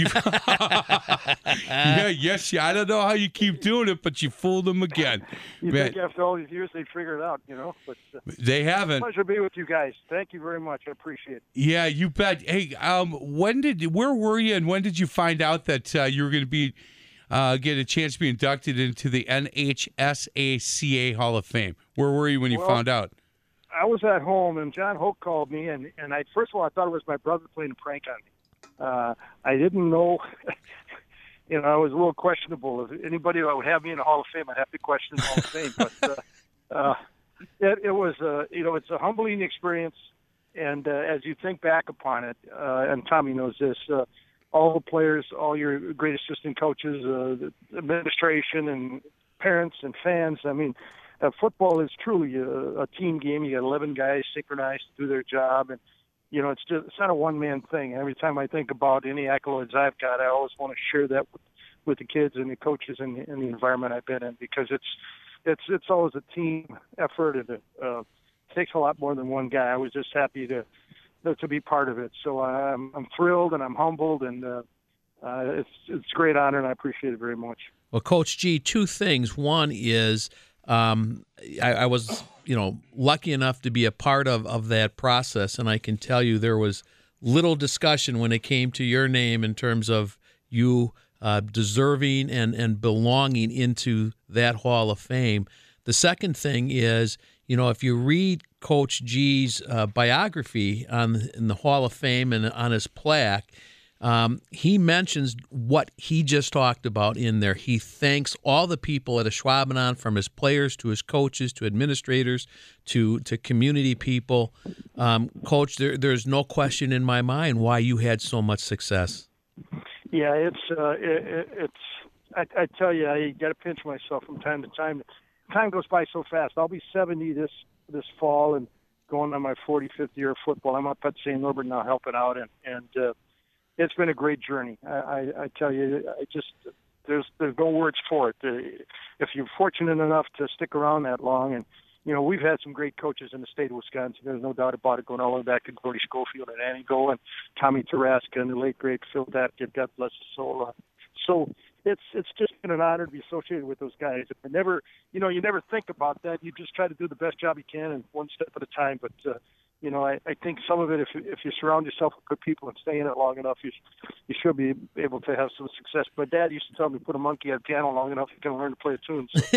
yeah, yes, yeah. I don't know how you keep doing it, but you fooled them again. You Man, think after all these years they'd figure it out, you know? But uh, they haven't. pleasure to be with you guys. Thank you very much. I appreciate it. Yeah, you bet. Hey, um, when did where were you, and when did you find out that uh, you were going to be uh, get a chance to be inducted into the N H S A C A Hall of Fame? Where were you when you Well, found out? I was at home, and John Hoke called me, and, and I first of all, I thought it was my brother playing a prank on me. Uh, I didn't know, you know, I was a little questionable. If anybody that would have me in the Hall of Fame, I'd have to question the Hall of Fame. But uh, uh, it, it was, uh, you know, it's a humbling experience. And uh, as you think back upon it, uh, and Tommy knows this, uh, all the players, all your great assistant coaches, uh, the administration and parents and fans, I mean, uh, football is truly a, a team game. You got eleven guys synchronized to do their job, and you know, it's just it's not a one man thing. Every time I think about any accolades I've got, I always want to share that with, with the kids and the coaches and the, and the environment I've been in, because it's it's it's always a team effort, and it uh, takes a lot more than one guy. I was just happy to to be part of it. So I'm I'm thrilled and I'm humbled, and uh, uh, it's it's a great honor, and I appreciate it very much. Well, Coach G, two things. One is um, I, I was, you know, lucky enough to be a part of, of that process, and I can tell you there was little discussion when it came to your name in terms of you uh, deserving and, and belonging into that Hall of Fame. The second thing is, you know, if you read Coach G's uh, biography on in the Hall of Fame and on his plaque, Um, he mentions what he just talked about in there. He thanks all the people at Ashwaubenon, from his players to his coaches to administrators to to community people. Um, Coach, there, there's no question in my mind why you had so much success. Yeah, it's uh, it, it's. I, I tell you, I got to pinch myself from time to time. Time goes by so fast. I'll be seventy this this fall and going on my forty-fifth year of football. I'm up at Saint Norbert now helping out, and and. Uh, It's been a great journey. I, I, I tell you, I just there's there's no words for it. If you're fortunate enough to stick around that long, and you know we've had some great coaches in the state of Wisconsin. There's no doubt about it. Going all the way back to Gordy Schofield and Annie Go and Tommy Taraska and the late great Phil Datkin, God bless his soul. Uh, so it's it's just been an honor to be associated with those guys. I never, you know, you never think about that. You just try to do the best job you can, and one step at a time. But uh, You know, I, I think some of it, if if you surround yourself with good people and stay in it long enough, you you should be able to have some success. My dad used to tell me, put a monkey on a piano long enough, you can learn to play a tune. So,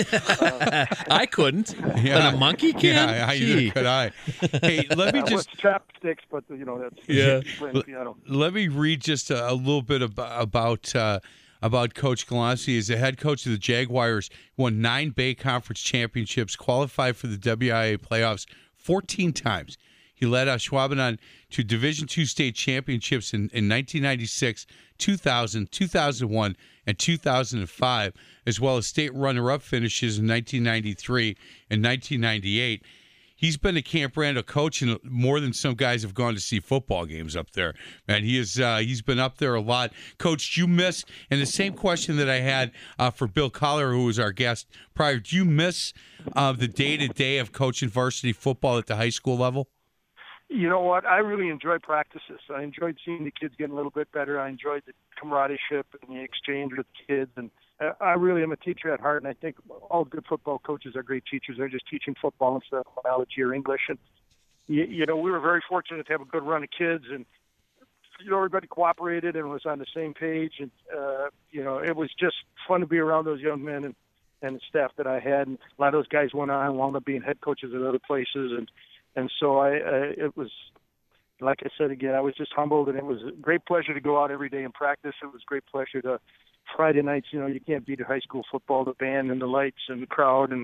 uh, I couldn't, Yeah. but a monkey can? Yeah, I, Gee. could I. Hey, let me uh, just with chopsticks, but you know that's Yeah. playing the piano. let me read just a, a little bit about about, uh, about Coach Golomsky. As the head coach of the Jaguars, won nine Bay Conference championships, qualified for the W I A playoffs fourteen times. He led Ashwaubenon to Division two state championships in, in nineteen ninety-six, two thousand, two thousand one, and two thousand five, as well as state runner-up finishes in nineteen ninety-three and nineteen ninety-eight. He's been a Camp Randall coach, and more than some guys have gone to see football games up there. Man, he is uh, he's been up there a lot. Coach, do you miss? And the same question that I had uh, for Bill Collier, who was our guest prior. Do you miss uh, the day-to-day of coaching varsity football at the high school level? You know what? I really enjoy practices. I enjoyed seeing the kids getting a little bit better. I enjoyed the camaraderie and the exchange with kids. And I really am a teacher at heart, and I think all good football coaches are great teachers. They're just teaching football instead of biology or English. And, you, you know, we were very fortunate to have a good run of kids, and, you know, everybody cooperated and was on the same page. And, uh, you know, it was just fun to be around those young men and, and the staff that I had. And a lot of those guys went on, wound up being head coaches at other places. And, And so I, uh, it was, like I said again, I was just humbled, and it was a great pleasure to go out every day and practice. It was a great pleasure to Friday nights. You know, you can't beat a high school football, the band and the lights and the crowd, and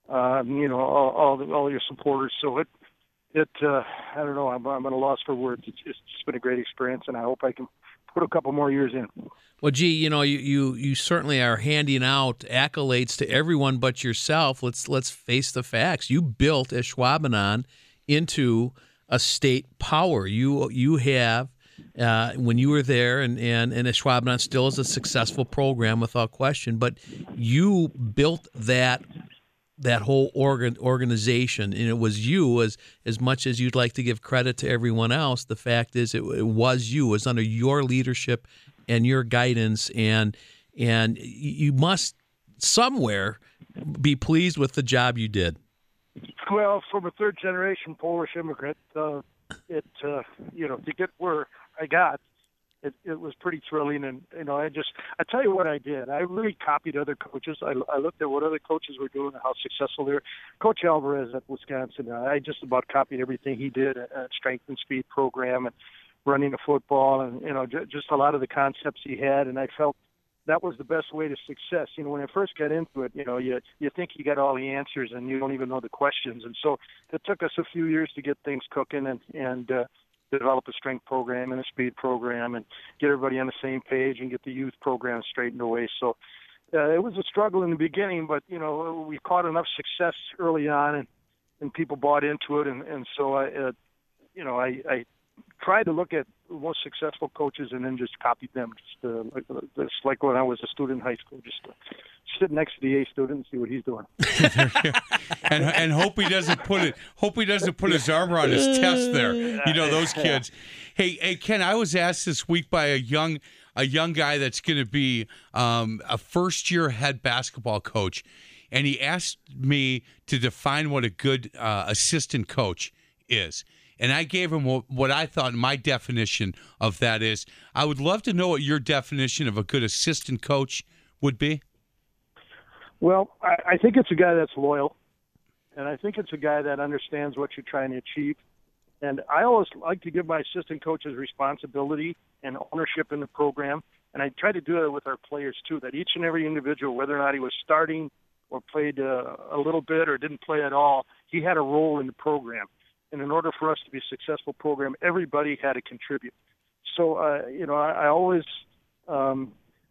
um, you know, all all, the, all your supporters. So it it uh, I don't know. I'm I'm at a loss for words. It's, it's just been a great experience, and I hope I can put a couple more years in. Well, gee, you know, you, you, you certainly are handing out accolades to everyone but yourself. Let's let's face the facts. You built Ashwaubenon into a state power. You you have uh, when you were there, and and and Ashwaubenon still is a successful program without question. But you built that that whole organ organization, and it was you. As as much as you'd like to give credit to everyone else, the fact is it, it was you. It was under your leadership and your guidance, and and you must somewhere be pleased with the job you did. Well, from a third generation Polish immigrant, uh, it uh, you know, to get where I got, it, it was pretty thrilling. And you know, I just I tell you what I did. I really copied other coaches. I, I looked at what other coaches were doing and how successful they were. Coach Alvarez at Wisconsin, I just about copied everything he did at strength and speed program and running the football, and you know, j- just a lot of the concepts he had, and I felt that was the best way to success. You know, when I first got into it, you know, you you think you got all the answers, and you don't even know the questions, and so it took us a few years to get things cooking and and uh, develop a strength program and a speed program, and get everybody on the same page, and get the youth program straightened away. So uh, it was a struggle in the beginning, but you know, we caught enough success early on, and and people bought into it, and and so I, uh, you know, I. I tried to look at the most successful coaches and then just copied them. Just, uh, like, just like when I was a student in high school, just uh, sit next to the A student and see what he's doing. and and hope he doesn't put it. Hope he doesn't put his arm around his chest there. You know those kids. Hey, hey, Ken. I was asked this week by a young a young guy that's going to be um, a first year head basketball coach, and he asked me to define what a good uh, assistant coach is. And I gave him what I thought my definition of that is. I would love to know what your definition of a good assistant coach would be. Well, I, I think it's a guy that's loyal, and I think it's a guy that understands what you're trying to achieve. And I always like to give my assistant coaches responsibility and ownership in the program, and I try to do that with our players too, that each and every individual, whether or not he was starting or played uh, a little bit or didn't play at all, he had a role in the program. And in order for us to be a successful program, everybody had to contribute. So, uh, you know, I, I always um,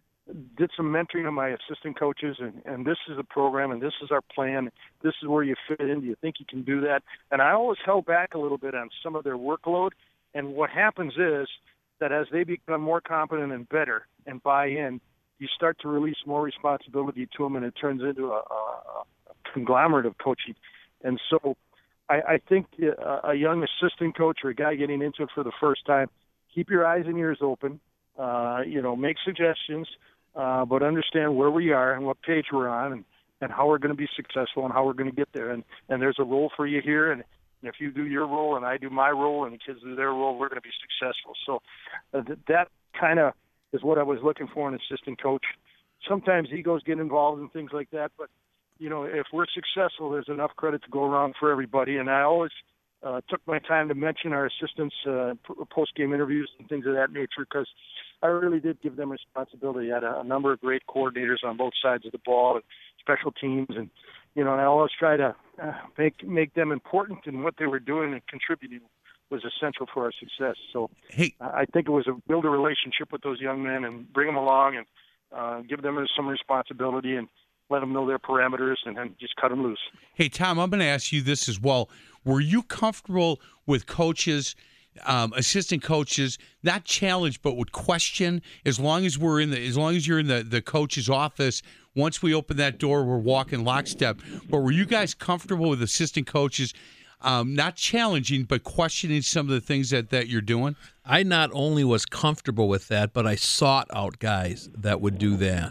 did some mentoring of my assistant coaches, and, and this is the program, and this is our plan. This is where you fit in. Do you think you can do that? And I always held back a little bit on some of their workload. And what happens is that as they become more competent and better and buy in, you start to release more responsibility to them, and it turns into a, a, a conglomerate of coaching. And so I, I think a, a young assistant coach or a guy getting into it for the first time, keep your eyes and ears open, uh, you know, make suggestions, uh, but understand where we are and what page we're on, and, and how we're going to be successful and how we're going to get there. And, and there's a role for you here, and, and if you do your role and I do my role and the kids do their role, we're going to be successful. So uh, th- that kind of is what I was looking for in an assistant coach. Sometimes egos get involved in things like that, but you know, if we're successful, there's enough credit to go around for everybody. And I always uh, took my time to mention our assistants' uh, post-game interviews and things of that nature, because I really did give them responsibility. I had a, a number of great coordinators on both sides of the ball and special teams. And, you know, and I always try to uh, make make them important in what they were doing, and contributing was essential for our success. So hey. I think it was a build a relationship with those young men and bring them along and uh, give them some responsibility and let them know their parameters, and then just cut them loose. Hey, Tom, I'm going to ask you this as well. Were you comfortable with coaches, um, assistant coaches, not challenge, but would question, as long as we're in the, as long as you're in the, the coach's office, once we open that door, we're walking lockstep. But were you guys comfortable with assistant coaches, um, not challenging, but questioning some of the things that, that you're doing? I not only was comfortable with that, but I sought out guys that would do that.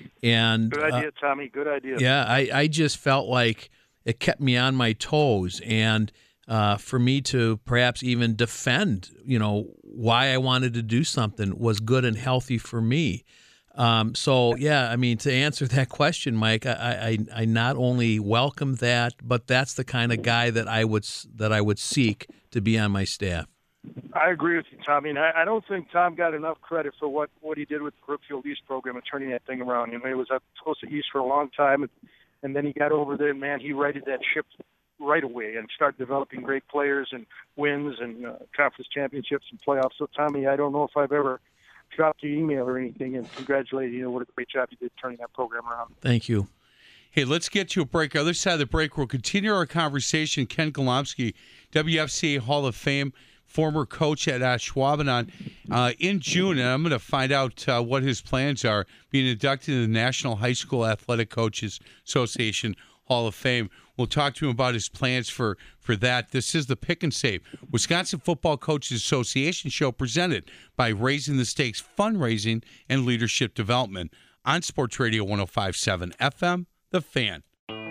And good idea, uh, Tommy. Good idea. Yeah, I, I just felt like it kept me on my toes, and uh, for me to perhaps even defend, you know, why I wanted to do something was good and healthy for me. Um, so yeah, I mean, to answer that question, Mike, I, I I not only welcome that, but that's the kind of guy that I would that I would seek to be on my staff. I agree with you, Tommy. And I, I don't think Tom got enough credit for what, what he did with the Brookfield East program and turning that thing around. You know, he was at Tulsa East for a long time, and and then he got over there, and, man, he righted that ship right away and started developing great players and wins and uh, conference championships and playoffs. So, Tommy, I don't know if I've ever dropped you an email or anything and congratulated you. What a great job you did turning that program around. Thank you. Hey, let's get to a break. Other side of the break, we'll continue our conversation. Ken Golomsky, W F C A Hall of Fame, former coach at Ashwaubenon, uh, in June, and I'm going to find out uh, what his plans are, being inducted into the National High School Athletic Coaches Association Hall of Fame. We'll talk to him about his plans for, for that. This is the Pick and Save Wisconsin Football Coaches Association show presented by Raising the Stakes Fundraising and Leadership Development on Sports Radio one oh five point seven F M, The Fan.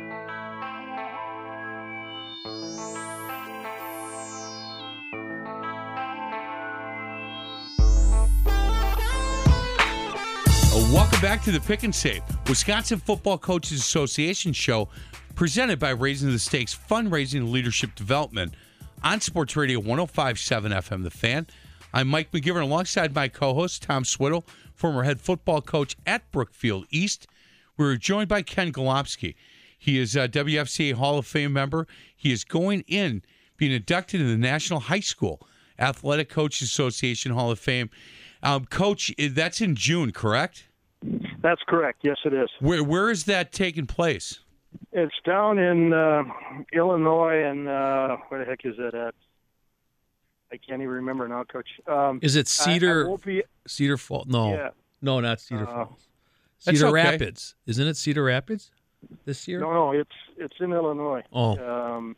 Welcome back to the Pick and Save Wisconsin Football Coaches Association show presented by Raising the Stakes Fundraising and Leadership Development on Sports Radio one oh five point seven F M, The Fan. I'm Mike McGivern alongside my co-host Tom Swiddle, former head football coach at Brookfield East. We're joined by Ken Golomsky. He is a W F C A Hall of Fame member. He is going in, being inducted in the National High School Athletic Coaches Association Hall of Fame. Um, Coach, that's in June, correct? That's correct. Yes, it is. Where Where is that taking place? It's down in uh, Illinois, and uh, where the heck is it at? I can't even remember now, Coach. Um, is it Cedar? I, I won't be, Cedar Falls? No, yeah. no, not Cedar uh, Falls. Cedar okay. Rapids, isn't it? Cedar Rapids this year? No, no, it's it's in Illinois. Oh, um,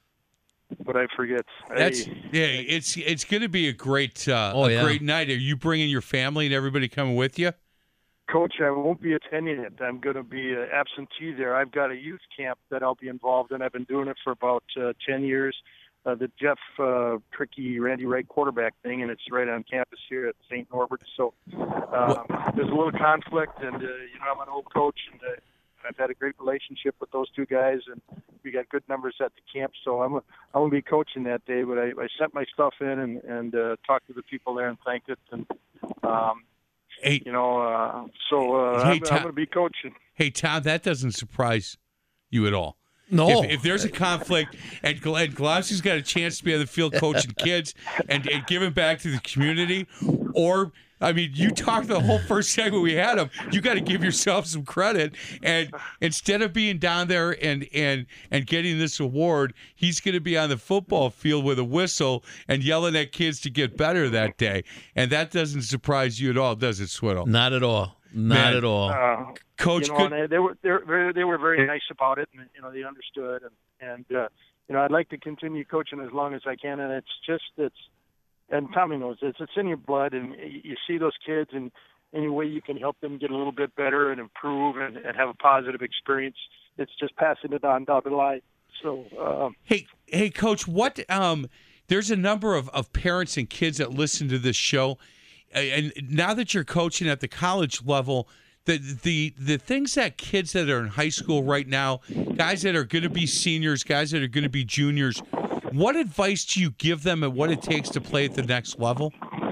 but I forget. That's I, yeah. It's it's going to be a great uh, Oh, a yeah. great night. Are you bringing your family and everybody coming with you? Coach, I won't be attending it. I'm going to be uh, absentee there. I've got a youth camp that I'll be involved in. I've been doing it for about uh, ten years. Uh, the Jeff uh, Tricky, Randy Wright quarterback thing, and it's right on campus here at Saint Norbert. So um, there's a little conflict, and uh, you know I'm an old coach, and uh, I've had a great relationship with those two guys, and we got good numbers at the camp. So I'm a, I'm going to be coaching that day, but I, I sent my stuff in and, and uh, talked to the people there and thanked it, and um, Hey, you know, uh, so uh, Hey, I'm, Tom- I'm going to be coaching. hey, Tom, that doesn't surprise you at all. no. If, if there's a conflict and, Gl- and Golomsky's got a chance to be on the field coaching kids and, and giving back to the community, or I mean, you talked the whole first segment we had him. You got to give yourself some credit. And instead of being down there and and and getting this award, he's going to be on the football field with a whistle and yelling at kids to get better that day. And that doesn't surprise you at all, does it, Swiddle? Not at all. Not Man. at all. Uh, Coach, you know, could, and they, they were they were they were very nice about it, and you know they understood, and and uh, you know I'd like to continue coaching as long as I can, and it's just it's, and Tommy knows it's it's in your blood, and you, you see those kids, and any way you can help them get a little bit better and improve and, and have a positive experience, it's just passing it on down the line. So um, Hey, hey, Coach, what? Um, there's a number of, of parents and kids that listen to this show, and now that you're coaching at the college level, the the the things that kids that are in high school right now, guys that are going to be seniors, guys that are going to be juniors, what advice do you give them and what it takes to play at the next level?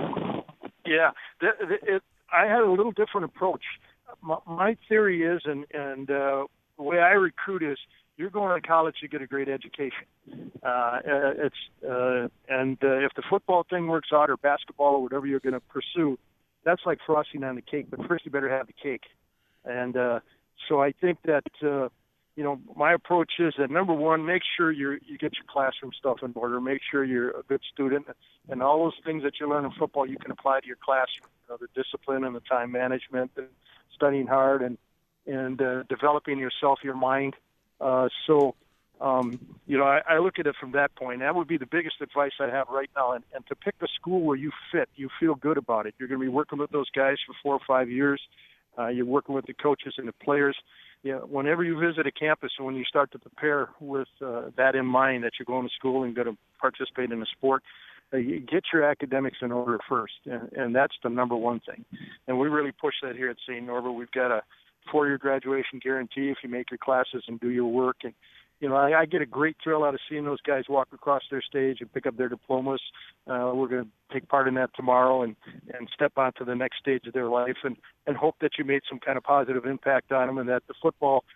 yeah, the, the, it, I had a little different approach. My, my theory is, and and uh, the way I recruit is, you're going to college to get a great education. Uh, it's uh, and uh, if the football thing works out, or basketball, or whatever you're going to pursue, that's like frosting on the cake. But first, you better have the cake. And uh, so I think that uh, you know my approach is that number one, make sure you you get your classroom stuff in order. Make sure you're a good student, and all those things that you learn in football, you can apply to your classroom. You know, the discipline and the time management, and studying hard, and and uh, developing yourself, your mind. Uh, so, um, you know, I, I look at it from that point. That would be the biggest advice I have right now. And, and to pick a school where you fit, you feel good about it. You're going to be working with those guys for four or five years. Uh, you're working with the coaches and the players. You know, whenever you visit a campus and when you start to prepare with uh, that in mind, that you're going to school and going to participate in a sport, uh, you get your academics in order first. And, and that's the number one thing. And we really push that here at Saint Norbert. We've got a four-year graduation guarantee if you make your classes and do your work. And, you know, I, I get a great thrill out of seeing those guys walk across their stage and pick up their diplomas. Uh, we're going to take part in that tomorrow and, and step on to the next stage of their life and, and hope that you made some kind of positive impact on them and that the football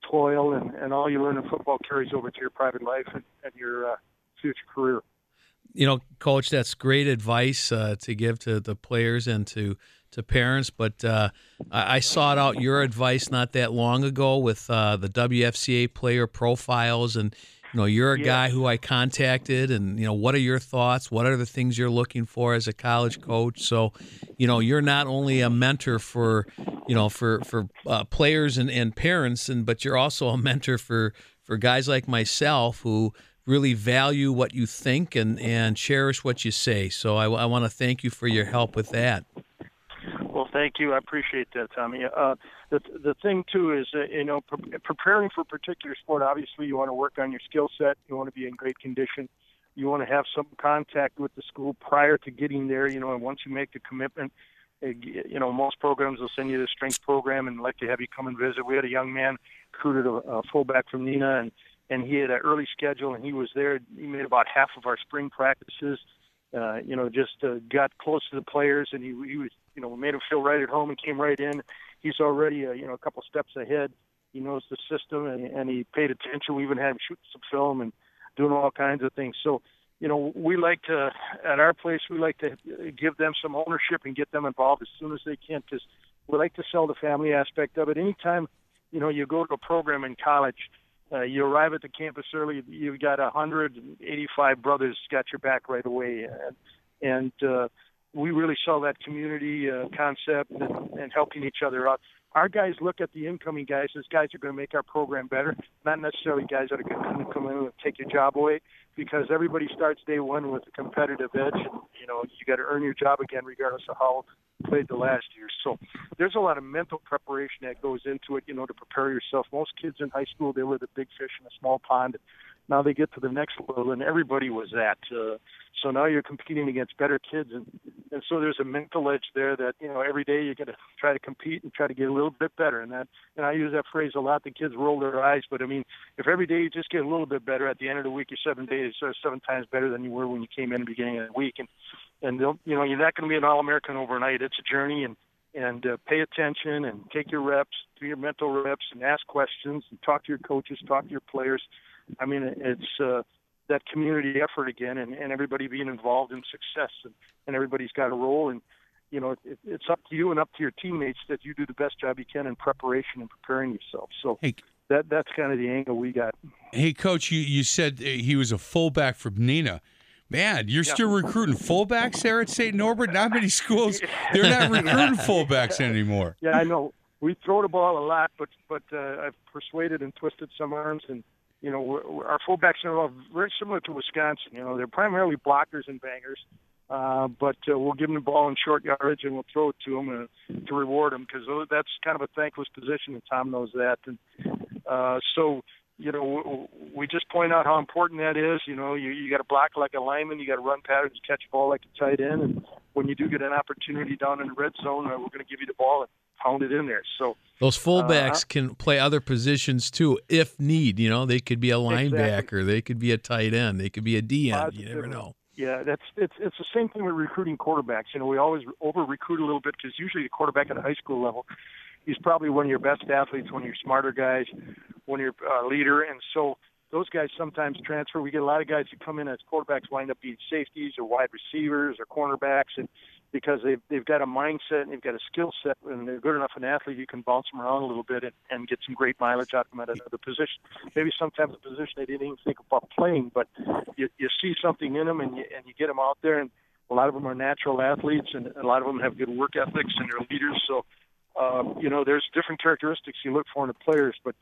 toil, and, and all you learn in football carries over to your private life and, and your uh, future career. You know, Coach, that's great advice uh, to give to the players and to, to parents. But uh, I, I sought out your advice not that long ago with uh, the W F C A player profiles. And, you know, you're a Yeah. guy who I contacted. And, you know, what are your thoughts? What are the things you're looking for as a college coach? So, you know, you're not only a mentor for, you know, for, for uh, players and, and parents, and but you're also a mentor for, for guys like myself who really value what you think and, and cherish what you say. So I, I want to thank you for your help with that. Well, thank you. I appreciate that, Tommy. Uh, the the thing too is, uh, you know, pre- preparing for a particular sport. Obviously, you want to work on your skill set. You want to be in great condition. You want to have some contact with the school prior to getting there. You know, and once you make the commitment, uh, you know, most programs will send you the strength program and like to have you come and visit. We had a young man recruited a, a fullback from Neenah, and and he had an early schedule, and he was there. He made about half of our spring practices. Uh, you know, just uh, got close to the players, and he, he was, you know, made him feel right at home and came right in. He's already, uh, you know, a couple steps ahead. He knows the system, and, and he paid attention. We even had him shoot some film and doing all kinds of things. So, you know, we like to, at our place, we like to give them some ownership and get them involved as soon as they can, because we like to sell the family aspect of it. Anytime, you know, you go to a program in college, Uh, you arrive at the campus early, you've got one hundred eighty-five brothers got your back right away. And, and uh, we really sell that community uh, concept and, and helping each other out. Our guys look at the incoming guys as guys are going to make our program better, not necessarily guys that are going to come in and take your job away, because everybody starts day one with a competitive edge. And, you know, you got to earn your job again regardless of how you played the last year. So there's a lot of mental preparation that goes into it, you know, to prepare yourself. Most kids in high school, they were the big fish in a small pond. Now they get to the next level, and everybody was that. Uh, so now you're competing against better kids, and, and so there's a mental edge there that, you know, every day you got to try to compete and try to get a little bit better. And that, and I use that phrase a lot. The kids roll their eyes, but I mean, if every day you just get a little bit better, at the end of the week, you're seven days or seven times better than you were when you came in at the beginning of the week. And and they'll, you know, you're not going to be an All-American overnight. It's a journey, and and uh, pay attention and take your reps, do your mental reps, and ask questions, and talk to your coaches, talk to your players. I mean, it's uh, that community effort again, and, and everybody being involved in success, and, and everybody's got a role. And, you know, it, it's up to you and up to your teammates that you do the best job you can in preparation and preparing yourself. So Hey, that that's kind of the angle we got. hey, Coach, you, you said he was a fullback from Neenah. Man, you're Yeah. still recruiting fullbacks there at Saint Norbert? Not many schools, they're not recruiting fullbacks anymore. Yeah, I know. We throw the ball a lot, but but uh, I've persuaded and twisted some arms, and you know, we're, we're, our fullbacks are all very similar to Wisconsin. You know, they're primarily blockers and bangers, uh, but uh, we'll give them the ball in short yardage and we'll throw it to them uh, to reward them, because that's kind of a thankless position, and Tom knows that. And uh, so, you know, we just point out how important that is. You know, you, you got to block like a lineman, you got to run patterns, catch the ball like a tight end, and when you do get an opportunity down in the red zone, uh, we're going to give you the ball and pound it in there. So those fullbacks uh, can play other positions too, if need. You know, they could be a linebacker, exactly. They could be a tight end, they could be a D end. You never Positively. know. Yeah, that's it's it's the same thing with recruiting quarterbacks. You know, we always over recruit a little bit, because usually the quarterback at a high school level, he's probably one of your best athletes, one of your smarter guys, one of your uh, leader, and so those guys sometimes transfer. We get a lot of guys who come in as quarterbacks wind up being safeties or wide receivers or cornerbacks, and because they've they've got a mindset and they've got a skill set, and they're good enough an athlete, you can bounce them around a little bit and, and get some great mileage out of them at another position. Maybe sometimes a position they didn't even think about playing, but you, you see something in them, and you, and you get them out there, and a lot of them are natural athletes, and a lot of them have good work ethics, and they're leaders. So, um, you know, there's different characteristics you look for in the players, but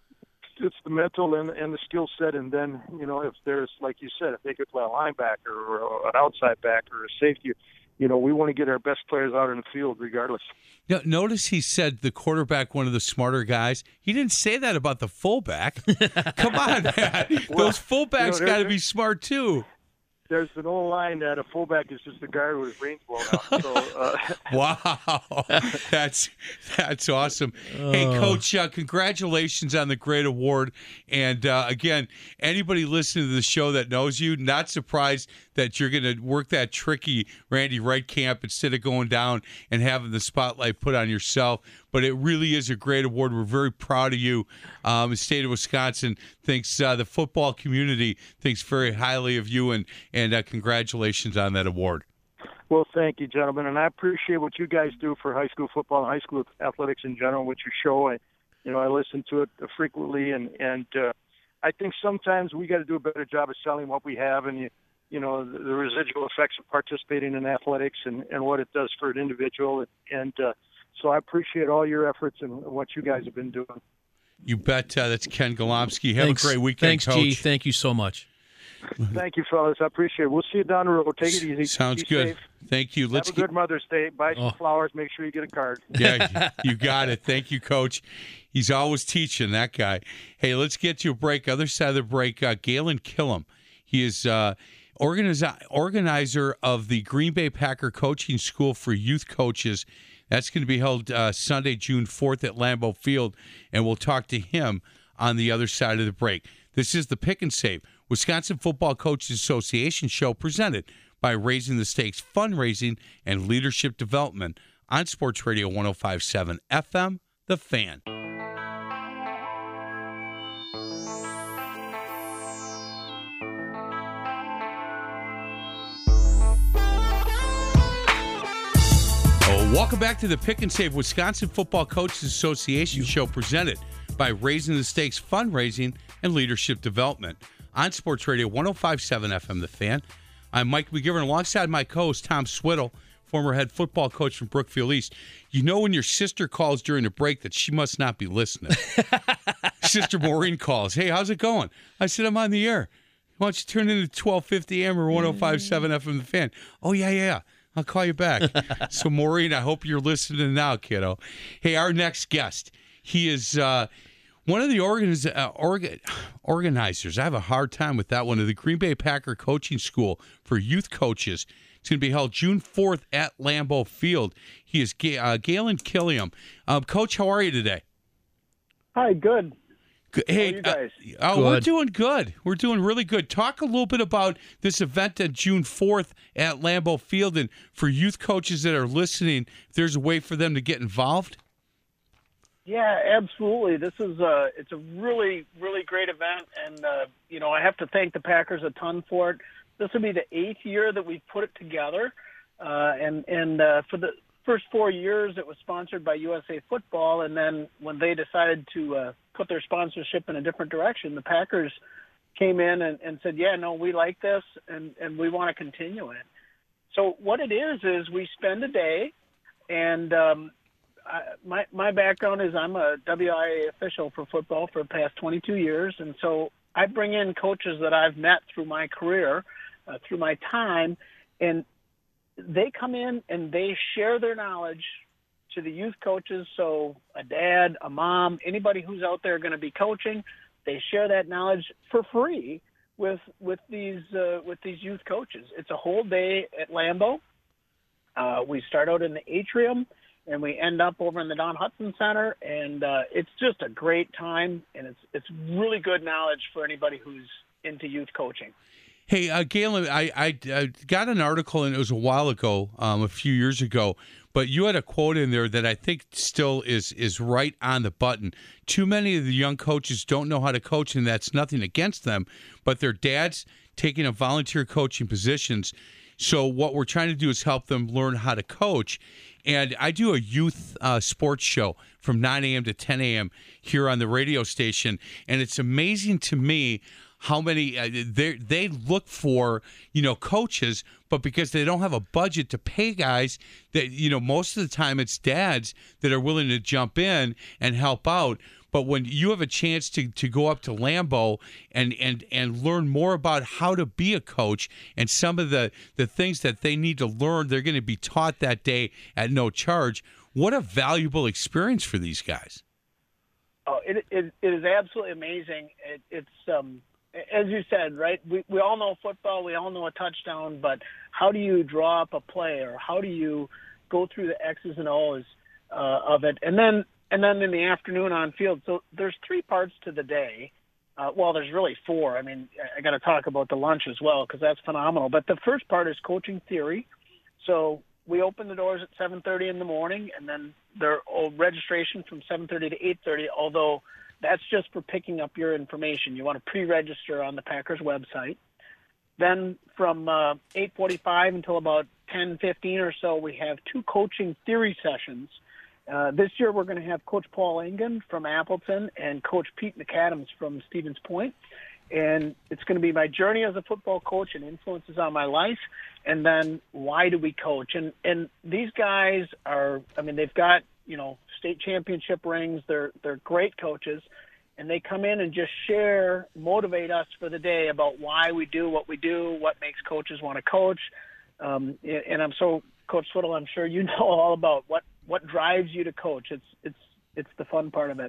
it's the mental and, and the skill set. And then, you know, if there's, like you said, if they could play a linebacker or an outside back or a safety, you know, we want to get our best players out in the field regardless. No, notice he said the quarterback, one of the smarter guys. He didn't say that about the fullback. Come on, man. Well, Those fullbacks you know, got to be smart too. there's an old line that a fullback is just a guard with his brains blown out. So, uh, wow, that's that's awesome. Hey, Coach, uh, congratulations on the great award. And uh, again, anybody listening to the show that knows you, not surprised that you're going to work that tricky Randy Wright camp instead of going down and having the spotlight put on yourself. But it really is a great award. We're very proud of you. Um, the state of Wisconsin thinks uh, the football community thinks very highly of you, and and uh, congratulations on that award. Well, thank you, gentlemen, and I appreciate what you guys do for high school football and high school athletics in general. With your show, I, you know, I listen to it frequently, and and uh, I think sometimes we got to do a better job of selling what we have, and you, you know, the, the residual effects of participating in athletics and, and what it does for an individual, and. and uh, So I appreciate all your efforts and what you guys have been doing. You bet. Uh, that's Ken Golomsky. Have Thanks. a great weekend, Thanks, Coach. G. Thank you so much. Thank you, fellas. I appreciate it. We'll see you down the road. Take it easy. Sounds Be good. safe. Thank you. Let's Have a good Mother's Day. Buy some Oh. flowers. Make sure you get a card. Yeah, you got it. Thank you, Coach. He's always teaching, that guy. Hey, let's get to a break. Other side of the break, uh, Galen Killam. He is uh, organiz- organizer of the Green Bay Packer Coaching School for Youth Coaches. That's going to be held uh, Sunday, June fourth at Lambeau Field, and we'll talk to him on the other side of the break. This is the Pick and Save Wisconsin Football Coaches Association show presented by Raising the Stakes Fundraising and Leadership Development on Sports Radio one oh five point seven F M, The Fan. Welcome back to the Pick and Save Wisconsin Football Coaches Association show presented by Raising the Stakes Fundraising and Leadership Development on Sports Radio one oh five point seven F M, The Fan. I'm Mike McGivern alongside my co-host Tom Swiddle, former head football coach from Brookfield East. You know when your sister calls during the break that she must not be listening. Sister Maureen calls. Hey, how's it going? I said, I'm on the air. Why don't you turn into twelve fifty A M or one oh five point seven F M, The Fan? Oh, yeah, yeah, yeah. I'll call you back. So, Maureen, I hope you're listening now, kiddo. Hey, our next guest, he is uh, one of the organiz- uh, orga- organizers. I have a hard time with that one, of the Green Bay Packer Coaching School for Youth Coaches. It's going to be held June fourth at Lambeau Field. He is Ga- uh, Galen Killam. Um, Coach, how are you today? Hi, good. Good. Hey, How are you guys? Uh, oh, Good. we're doing good. We're doing really good. Talk a little bit about this event on June fourth at Lambeau Field, and for youth coaches that are listening, if there's a way for them to get involved. Yeah, absolutely. This is a it's a really really great event, and uh, you know I have to thank the Packers a ton for it. This will be the eighth year that we've put it together, uh, and and uh, for the first four years it was sponsored by U S A Football, and then when they decided to uh, put their sponsorship in a different direction, the Packers came in and, and said, yeah, no, we like this, and, and we want to continue it. So what it is is we spend a day, and um, I, my my background is I'm a W I A official for football for the past twenty-two years, and so I bring in coaches that I've met through my career, uh, through my time, and they come in and they share their knowledge to the youth coaches. So a dad, a mom, anybody who's out there going to be coaching, they share that knowledge for free with with these uh, with these youth coaches. It's a whole day at Lambeau. Uh, we start out in the atrium and we end up over in the Don Hudson Center, and uh, it's just a great time, and it's it's really good knowledge for anybody who's into youth coaching. Hey, uh, Galen, I, I, I got an article, and it was a while ago, um, a few years ago, but you had a quote in there that I think still is is right on the button. Too many of the young coaches don't know how to coach, and that's nothing against them, but their dads taking up volunteer coaching positions. So what we're trying to do is help them learn how to coach. And I do a youth uh, sports show from nine a.m. to ten a.m. here on the radio station, and it's amazing to me how many uh, they they look for, you know, coaches, but because they don't have a budget to pay guys, that, you know, most of the time it's dads that are willing to jump in and help out. But when you have a chance to, to go up to Lambeau and, and, and learn more about how to be a coach and some of the, the things that they need to learn, they're going to be taught that day at no charge. What a valuable experience for these guys. Oh, it it, it is absolutely amazing. It, it's um. as you said, right, we, we all know football, we all know a touchdown, but how do you draw up a play, or how do you go through the X's and O's uh, of it? And then and then in the afternoon on field. So there's three parts to the day. Uh, well, there's really four. I mean, I, I got to talk about the lunch as well, because that's phenomenal. But the first part is coaching theory. So we open the doors at seven thirty in the morning, and then there are registration from seven thirty to eight thirty, although that's just for picking up your information. You want to pre-register on the Packers website. Then from uh, eight forty-five until about ten fifteen or so, we have two coaching theory sessions. Uh, this year we're going to have Coach Paul Engen from Appleton and Coach Pete McAdams from Stevens Point. And it's going to be my journey as a football coach and influences on my life. And then why do we coach? And and these guys are, I mean, they've got, you know, state championship rings. They're they're great coaches. And they come in and just share, motivate us for the day about why we do what we do, what makes coaches want to coach. Um, and I'm so, Coach Swiddle, I'm sure you know all about what, what drives you to coach. It's it's it's the fun part of it.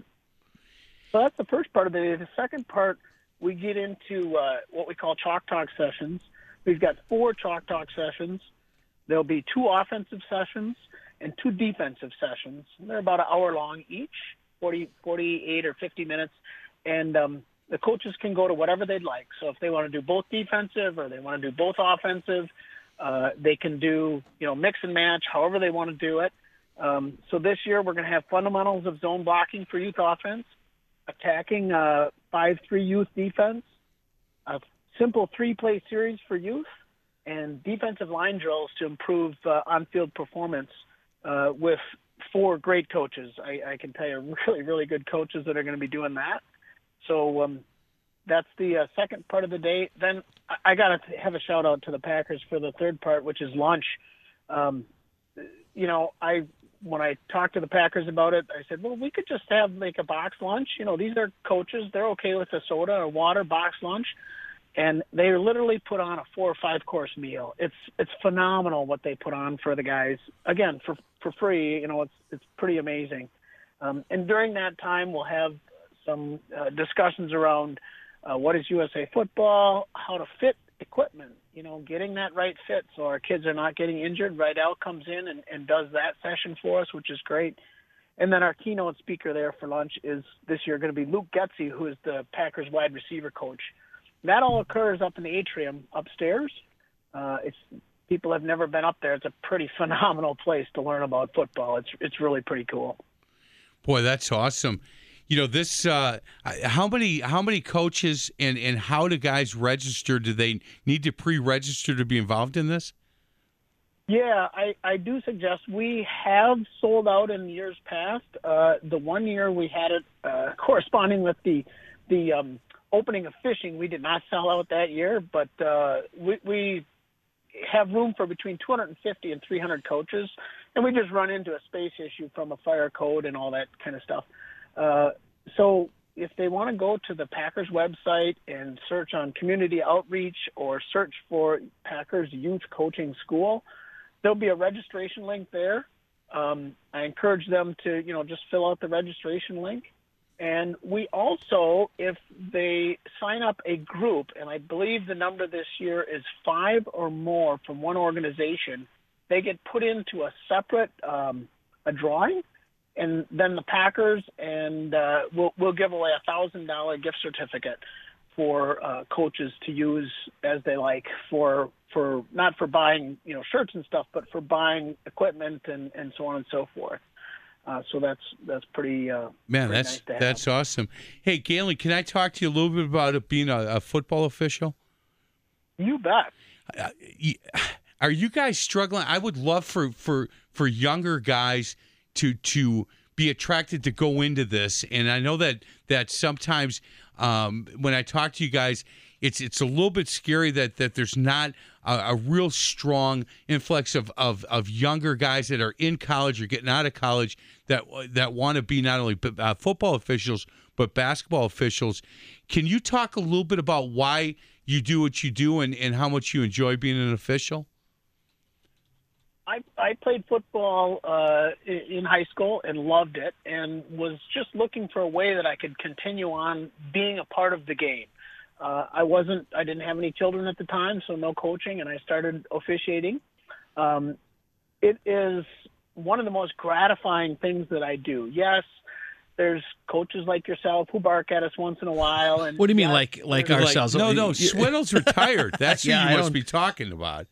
So that's the first part of it. The second part, we get into uh, what we call Chalk Talk sessions. We've got four Chalk Talk sessions. There'll be two offensive sessions and two defensive sessions. They're about an hour long each. forty, forty-eight or fifty minutes, and um, the coaches can go to whatever they'd like. So if they want to do both defensive or they want to do both offensive, uh, they can do, you know, mix and match, however they want to do it. Um, so this year we're going to have fundamentals of zone blocking for youth offense, attacking uh, five three youth defense, a simple three-play series for youth, and defensive line drills to improve uh, on-field performance uh, with four great coaches. I, I can tell you, really, really good coaches that are going to be doing that. So um, that's the uh, second part of the day. Then I, I got to have a shout out to the Packers for the third part, which is lunch. Um, you know, I when I talked to the Packers about it, I said, well, we could just have like a box lunch. You know, these are coaches; they're okay with a soda or water box lunch. And they literally put on a four or five course meal. It's it's phenomenal what they put on for the guys. Again, for for free, you know, it's it's pretty amazing. Um, and during that time, we'll have some uh, discussions around uh, what is U S A football, how to fit equipment, you know, getting that right fit so our kids are not getting injured. Rydell comes in and, and does that session for us, which is great. And then our keynote speaker there for lunch is this year going to be Luke Getsy, who is the Packers wide receiver coach. That all occurs up in the atrium upstairs. Uh, it's people have never been up there. It's a pretty phenomenal place to learn about football. It's it's really pretty cool. Boy, that's awesome. You know, this uh, how many how many coaches and, and how do guys register? Do they need to pre-register to be involved in this? Yeah, I, I do suggest. We have sold out in years past. Uh, the one year we had it uh, corresponding with the the um, opening of fishing, we did not sell out that year, but uh, we, we have room for between two hundred fifty and three hundred coaches, and we just run into a space issue from a fire code and all that kind of stuff. Uh, so if they want to go to the Packers website and search on community outreach or search for Packers Youth Coaching School, there'll be a registration link there. Um, I encourage them to, you know, just fill out the registration link. And we also, if they sign up a group, and I believe the number this year is five or more from one organization, they get put into a separate um, a drawing, and then the Packers and uh, we'll, we'll give away a thousand dollar gift certificate for uh, coaches to use as they like for for not for buying, you know, shirts and stuff, but for buying equipment and, and so on and so forth. Uh, so that's that's pretty uh, man. pretty That's nice to have. that's awesome. Hey, Galen, can I talk to you a little bit about it being a, a football official? You bet. Uh, are you guys struggling? I would love for for for younger guys to to be attracted to go into this, and I know that that sometimes um, when I talk to you guys, it's it's a little bit scary that that there's not a, a real strong influx of, of of younger guys that are in college or getting out of college that that want to be not only uh, football officials but basketball officials. Can you talk a little bit about why you do what you do and, and how much you enjoy being an official? I, I played football uh, in high school and loved it, and was just looking for a way that I could continue on being a part of the game. Uh, I wasn't, I didn't have any children at the time, so no coaching, and I started officiating. Um, it is one of the most gratifying things that I do. Yes, there's coaches like yourself who bark at us once in a while. And what do you mean, yes, like like there's- ourselves? No, no, Swinnell's retired. That's who Yeah, I you must don't- be talking about.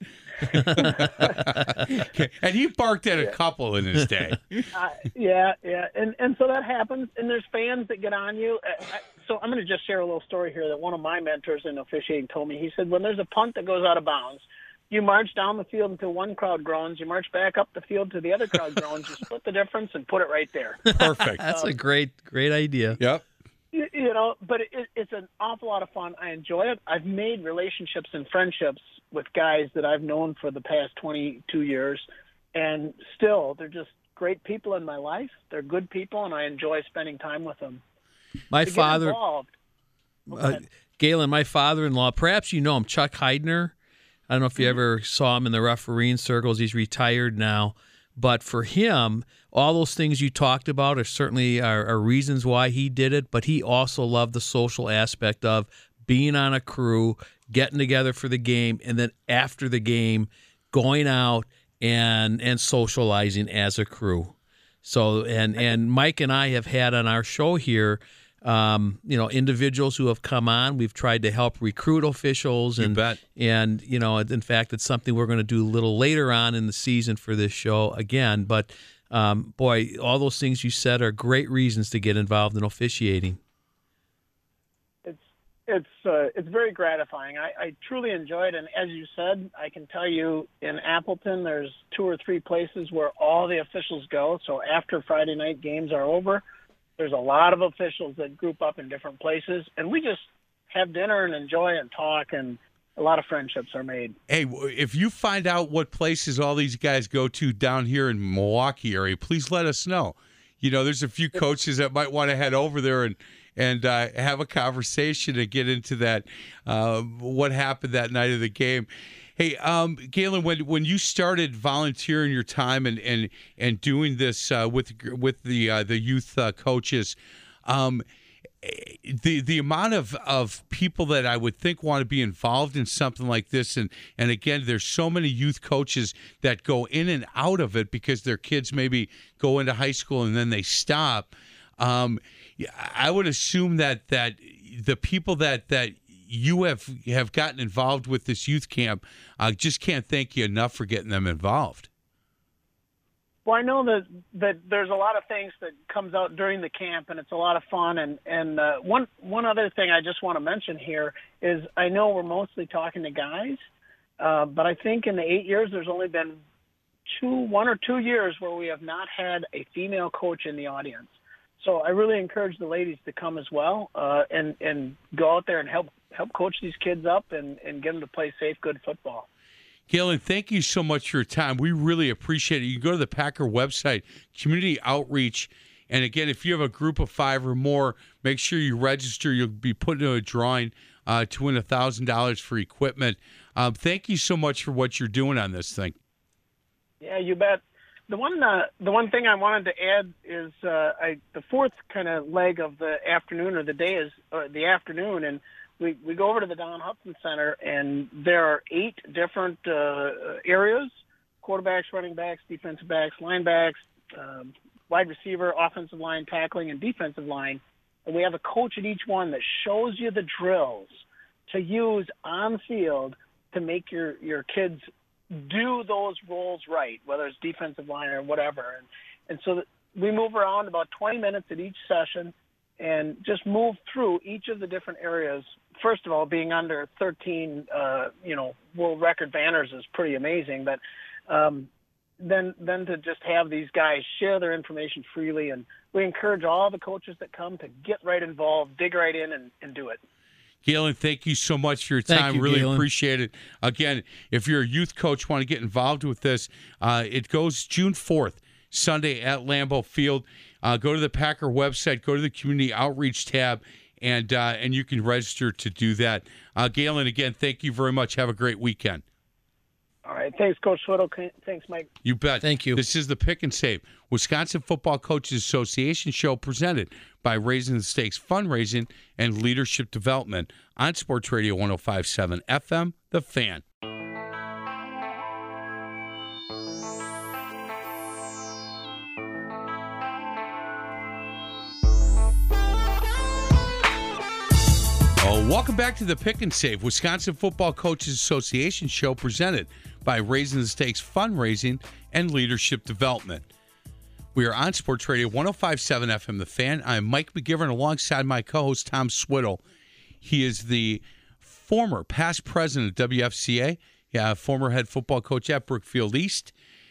And he barked at a couple in his day. Uh, yeah, yeah, and and so that happens, and there's fans that get on you. Uh, I, so I'm going to just share a little story here that one of my mentors in officiating told me. He said, when there's a punt that goes out of bounds, you march down the field until one crowd groans, you march back up the field to the other crowd groans, you split the difference and put it right there. Perfect. That's a great great idea. Yep. You, you know, but it, it's an awful lot of fun. I enjoy it. I've made relationships and friendships with guys that I've known for the past twenty-two years, and still, they're just great people in my life. They're good people, and I enjoy spending time with them. My To get father, involved- Oh, go uh, ahead. Galen, my father-in-law, perhaps you know him, Chuck Heidner. I don't know if you ever saw him in the refereeing circles. He's retired now. But for him, all those things you talked about are certainly are, are reasons why he did it, but he also loved the social aspect of being on a crew, getting together for the game, and then after the game, going out and and socializing as a crew. So, and and Mike and I have had on our show here, um, you know, individuals who have come on. We've tried to help recruit officials, and bet. and you know, in fact, it's something we're going to do a little later on in the season for this show again. But um, boy, all those things you said are great reasons to get involved in officiating. It's it's uh, it's very gratifying. I, I truly enjoy it, and as you said, I can tell you in Appleton, there's two or three places where all the officials go. So after Friday night games are over, there's a lot of officials that group up in different places, and we just have dinner and enjoy and talk, and a lot of friendships are made. Hey, if you find out what places all these guys go to down here in Milwaukee area, please let us know. You know, there's a few coaches that might want to head over there and and uh, have a conversation and get into that, uh, what happened that night of the game. Hey, um, Galen, when when you started volunteering your time and and and doing this uh, with with the uh, the youth uh, coaches, um, the the amount of, of people that I would think want to be involved in something like this, and and again, there's so many youth coaches that go in and out of it because their kids maybe go into high school and then they stop. Um, I would assume that that the people that that you have have gotten involved with this youth camp, I uh, just can't thank you enough for getting them involved. Well, I know that, that there's a lot of things that comes out during the camp, and it's a lot of fun. And, and uh, one one other thing I just want to mention here is I know we're mostly talking to guys, uh, but I think in the eight years there's only been two, one or two years where we have not had a female coach in the audience. So I really encourage the ladies to come as well uh, and, and go out there and help help coach these kids up and, and get them to play safe, good football. Galen, thank you so much for your time. We really appreciate it. You can go to the Packer website, Community Outreach, and again, if you have a group of five or more, make sure you register. You'll be put into a drawing uh, to win one thousand dollars for equipment. Um, thank you so much for what you're doing on this thing. Yeah, you bet. The one, uh, the one thing I wanted to add is uh, I, the fourth kind of leg of the afternoon or the day is uh, the afternoon, and we, we go over to the Don Hudson Center, and there are eight different uh, areas: quarterbacks, running backs, defensive backs, linebacks, um, wide receiver, offensive line, tackling, and defensive line. And we have a coach at each one that shows you the drills to use on the field to make your, your kids do those roles right, whether it's defensive line or whatever. And, and so we move around about twenty minutes at each session and just move through each of the different areas. First of all, being under thirteen, uh, you know, world record banners is pretty amazing. But um, then, then to just have these guys share their information freely, and we encourage all the coaches that come to get right involved, dig right in, and, and do it. Galen, thank you so much for your Thank time. you, really Galen. appreciate it. Again, if you're a youth coach, want to get involved with this, uh, it goes June fourth, Sunday at Lambeau Field. Uh, go to the Packer website, go to the Community Outreach tab, and uh, and you can register to do that. Uh, Galen, again, thank you very much. Have a great weekend. All right. Thanks, Coach Swittle. Thanks, Mike. You bet. Thank you. This is the Pick and Save Wisconsin Football Coaches Association show presented by Raising the Stakes Fundraising and Leadership Development on Sports Radio one oh five point seven F M, The Fan. Oh, welcome back to the Pick and Save Wisconsin Football Coaches Association show presented by Raising the Stakes Fundraising and Leadership Development. We are on Sports Radio one oh five point seven F M The Fan. I'm Mike McGivern alongside my co-host Tom Swittle. He is the former past president of W F C A, yeah, former head football coach at Brookfield East.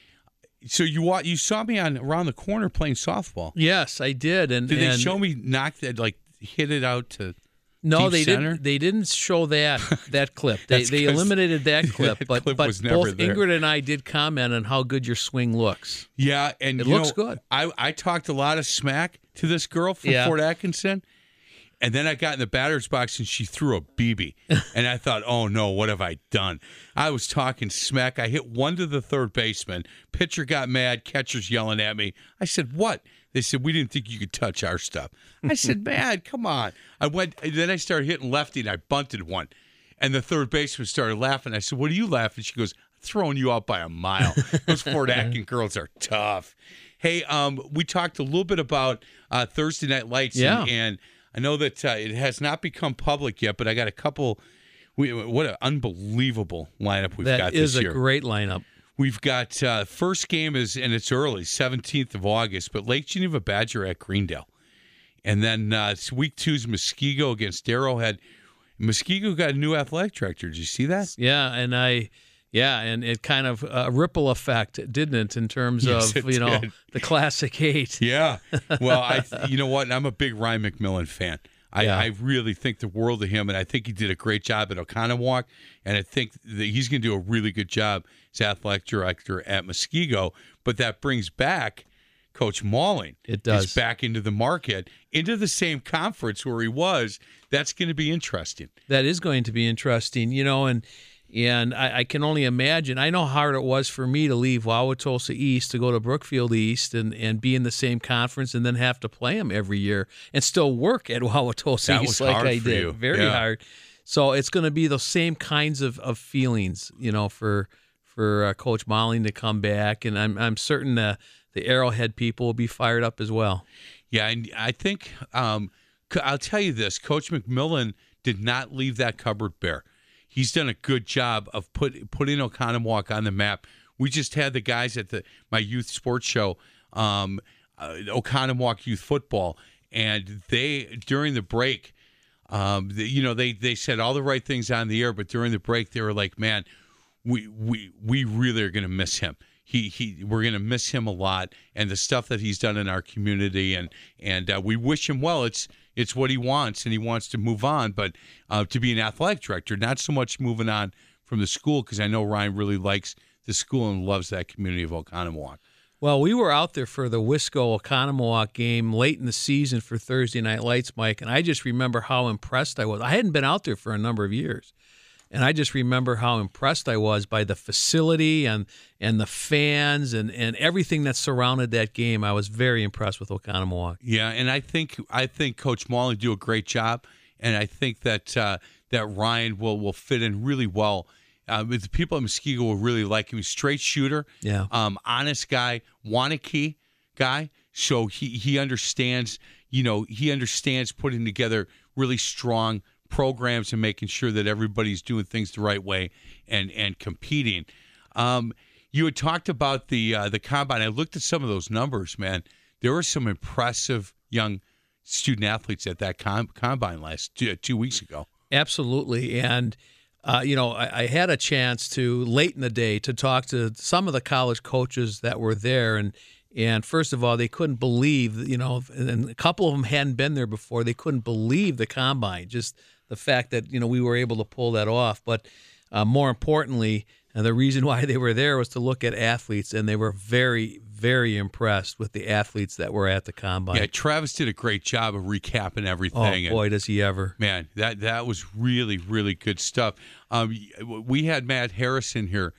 So you wa- you saw me on around the corner playing softball. Yes, I did. And Did and they show me knock that, like hit it out to No, deep they center? didn't. They didn't show that that clip. They That's they 'cause eliminated that clip. that but clip but was never both there. Ingrid and I did comment on how good your swing looks. Yeah, and It you looks know, good. I, I talked a lot of smack to this girl from Yeah. Fort Atkinson, and then I got in the batter's box and she threw a B B, and I thought, oh no, what have I done? I was talking smack. I hit one to the third baseman. Pitcher got mad. Catcher's yelling at me. I said, what? They said, we didn't think you could touch our stuff. I said, man, come on. I went, and then I started hitting lefty, and I bunted one. And the third baseman started laughing. I said, what are you laughing? She goes, I'm throwing you out by a mile. Those Fort Atkinson girls are tough. Hey, um, we talked a little bit about uh, Thursday Night Lights, Yeah. and, and I know that uh, it has not become public yet, but I got a couple. We, what an unbelievable lineup we've That got is this a year. great lineup. We've got uh, first game is, and it's early, seventeenth of August, but Lake Geneva Badger at Greendale. And then uh, it's week two's Muskego against Arrowhead. Muskego got a new athletic director. Did you see that? Yeah, and I, yeah, and it kind of a ripple effect, didn't it, in terms Yes, of it you know did. the Classic Eight. Yeah. Well, I, you know what? I'm a big Ryan McMillan fan. I, Yeah. I really think the world of him, and I think he did a great job at Oconomowoc, and I think that he's going to do a really good job as athletic director at Muskego. But that brings back Coach Malling. It does. He's back into the market, into the same conference where he was. That's going to be interesting. That is going to be interesting, you know, and and I, I can only imagine. I know how hard it was for me to leave Wauwatosa East to go to Brookfield East and, and be in the same conference and then have to play them every year and still work at Wauwatosa That East was like hard I for did. you. Very Yeah. hard. So it's going to be those same kinds of, of feelings, you know, for for uh, Coach Malling to come back, and I'm I'm certain uh, the Arrowhead people will be fired up as well. Yeah, and I think um, c- I'll tell you this: Coach McMillan did not leave that cupboard bare. He's done a good job of put, putting Oconomowoc on the map. We just had the guys at the my youth sports show, um, uh, Oconomowoc Youth Football, and they during the break, um, the, you know, they they said all the right things on the air, but during the break they were like, "Man, we we we really are going to miss him." He he, we're going to miss him a lot, and the stuff that he's done in our community, and and uh, we wish him well. It's it's what he wants, and he wants to move on, but uh, to be an athletic director, not so much moving on from the school, because I know Ryan really likes the school and loves that community of Oconomowoc. Well, we were out there for the Wisco Oconomowoc game late in the season for Thursday Night Lights, Mike, and I just remember how impressed I was. I hadn't been out there for a number of years. And I just remember how impressed I was by the facility and and the fans and, and everything that surrounded that game. I was very impressed with Oconomowoc. Yeah, and I think I think Coach Malling do a great job, and I think that uh, that Ryan will will fit in really well. Uh, the people at Muskego will really like him. He's a straight shooter, Yeah. um, honest guy, Wanakee guy. So he he understands, you know, he understands putting together really strong programs and making sure that everybody's doing things the right way and and competing. Um, you had talked about the uh, the combine. I looked at some of those numbers, man. There were some impressive young student athletes at that com- combine last two, two weeks ago. Absolutely. And, uh, you know, I, I had a chance to, late in the day, to talk to some of the college coaches that were there. And, and first of all, they couldn't believe, you know, and a couple of them hadn't been there before. They couldn't believe the combine, just the fact that, you know, we were able to pull that off. But uh, more importantly, and the reason why they were there was to look at athletes, and they were very, very impressed with the athletes that were at the combine. Yeah, Travis did a great job of recapping Oh, everything. boy, and, does he ever. man, that that was really, really good stuff. Um, we had Matt Harrison here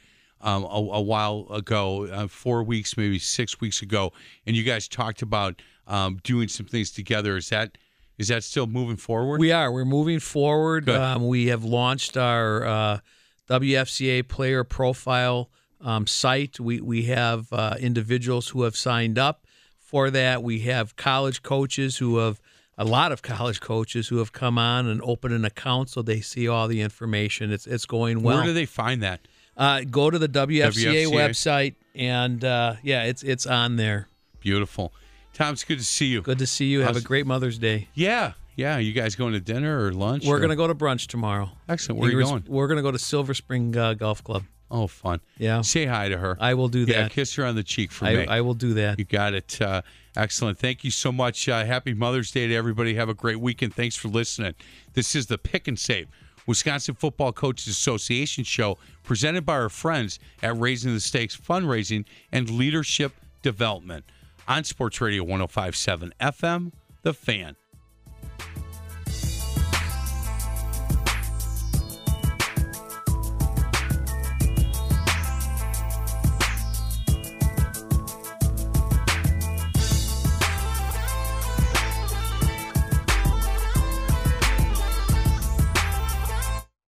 um, a, a while ago, uh, four weeks, maybe six weeks ago, and you guys talked about um, doing some things together. Is that is that still moving forward? We are. We're moving forward. Good. Um, we have launched our uh, W F C A player profile um, site. We we have uh, individuals who have signed up for that. We have college coaches who have a lot of college coaches who have come on and opened an account so they see all the information. It's it's going well. Where do they find that? Uh, go to the W F C A, W F C A website, and uh, yeah, it's it's on there. Beautiful. Tom, it's good to see you. Good to see you. Have How's- a great Mother's Day. Yeah, yeah. You guys going to dinner or lunch? We're or- going to go to brunch tomorrow. Excellent. Where are you Ingrid's- going? We're going to go to Silver Spring uh, Golf Club. Oh, fun. Yeah. Say hi to her. I will do Yeah, that. kiss her on the cheek for I, me. I will do that. You got it. Uh, excellent. Thank you so much. Uh, happy Mother's Day to everybody. Have a great weekend. Thanks for listening. This is the Pick and Save Wisconsin Football Coaches Association show presented by our friends at Raising the Stakes Fundraising and Leadership Development on Sports Radio one oh five point seven F M, The Fan.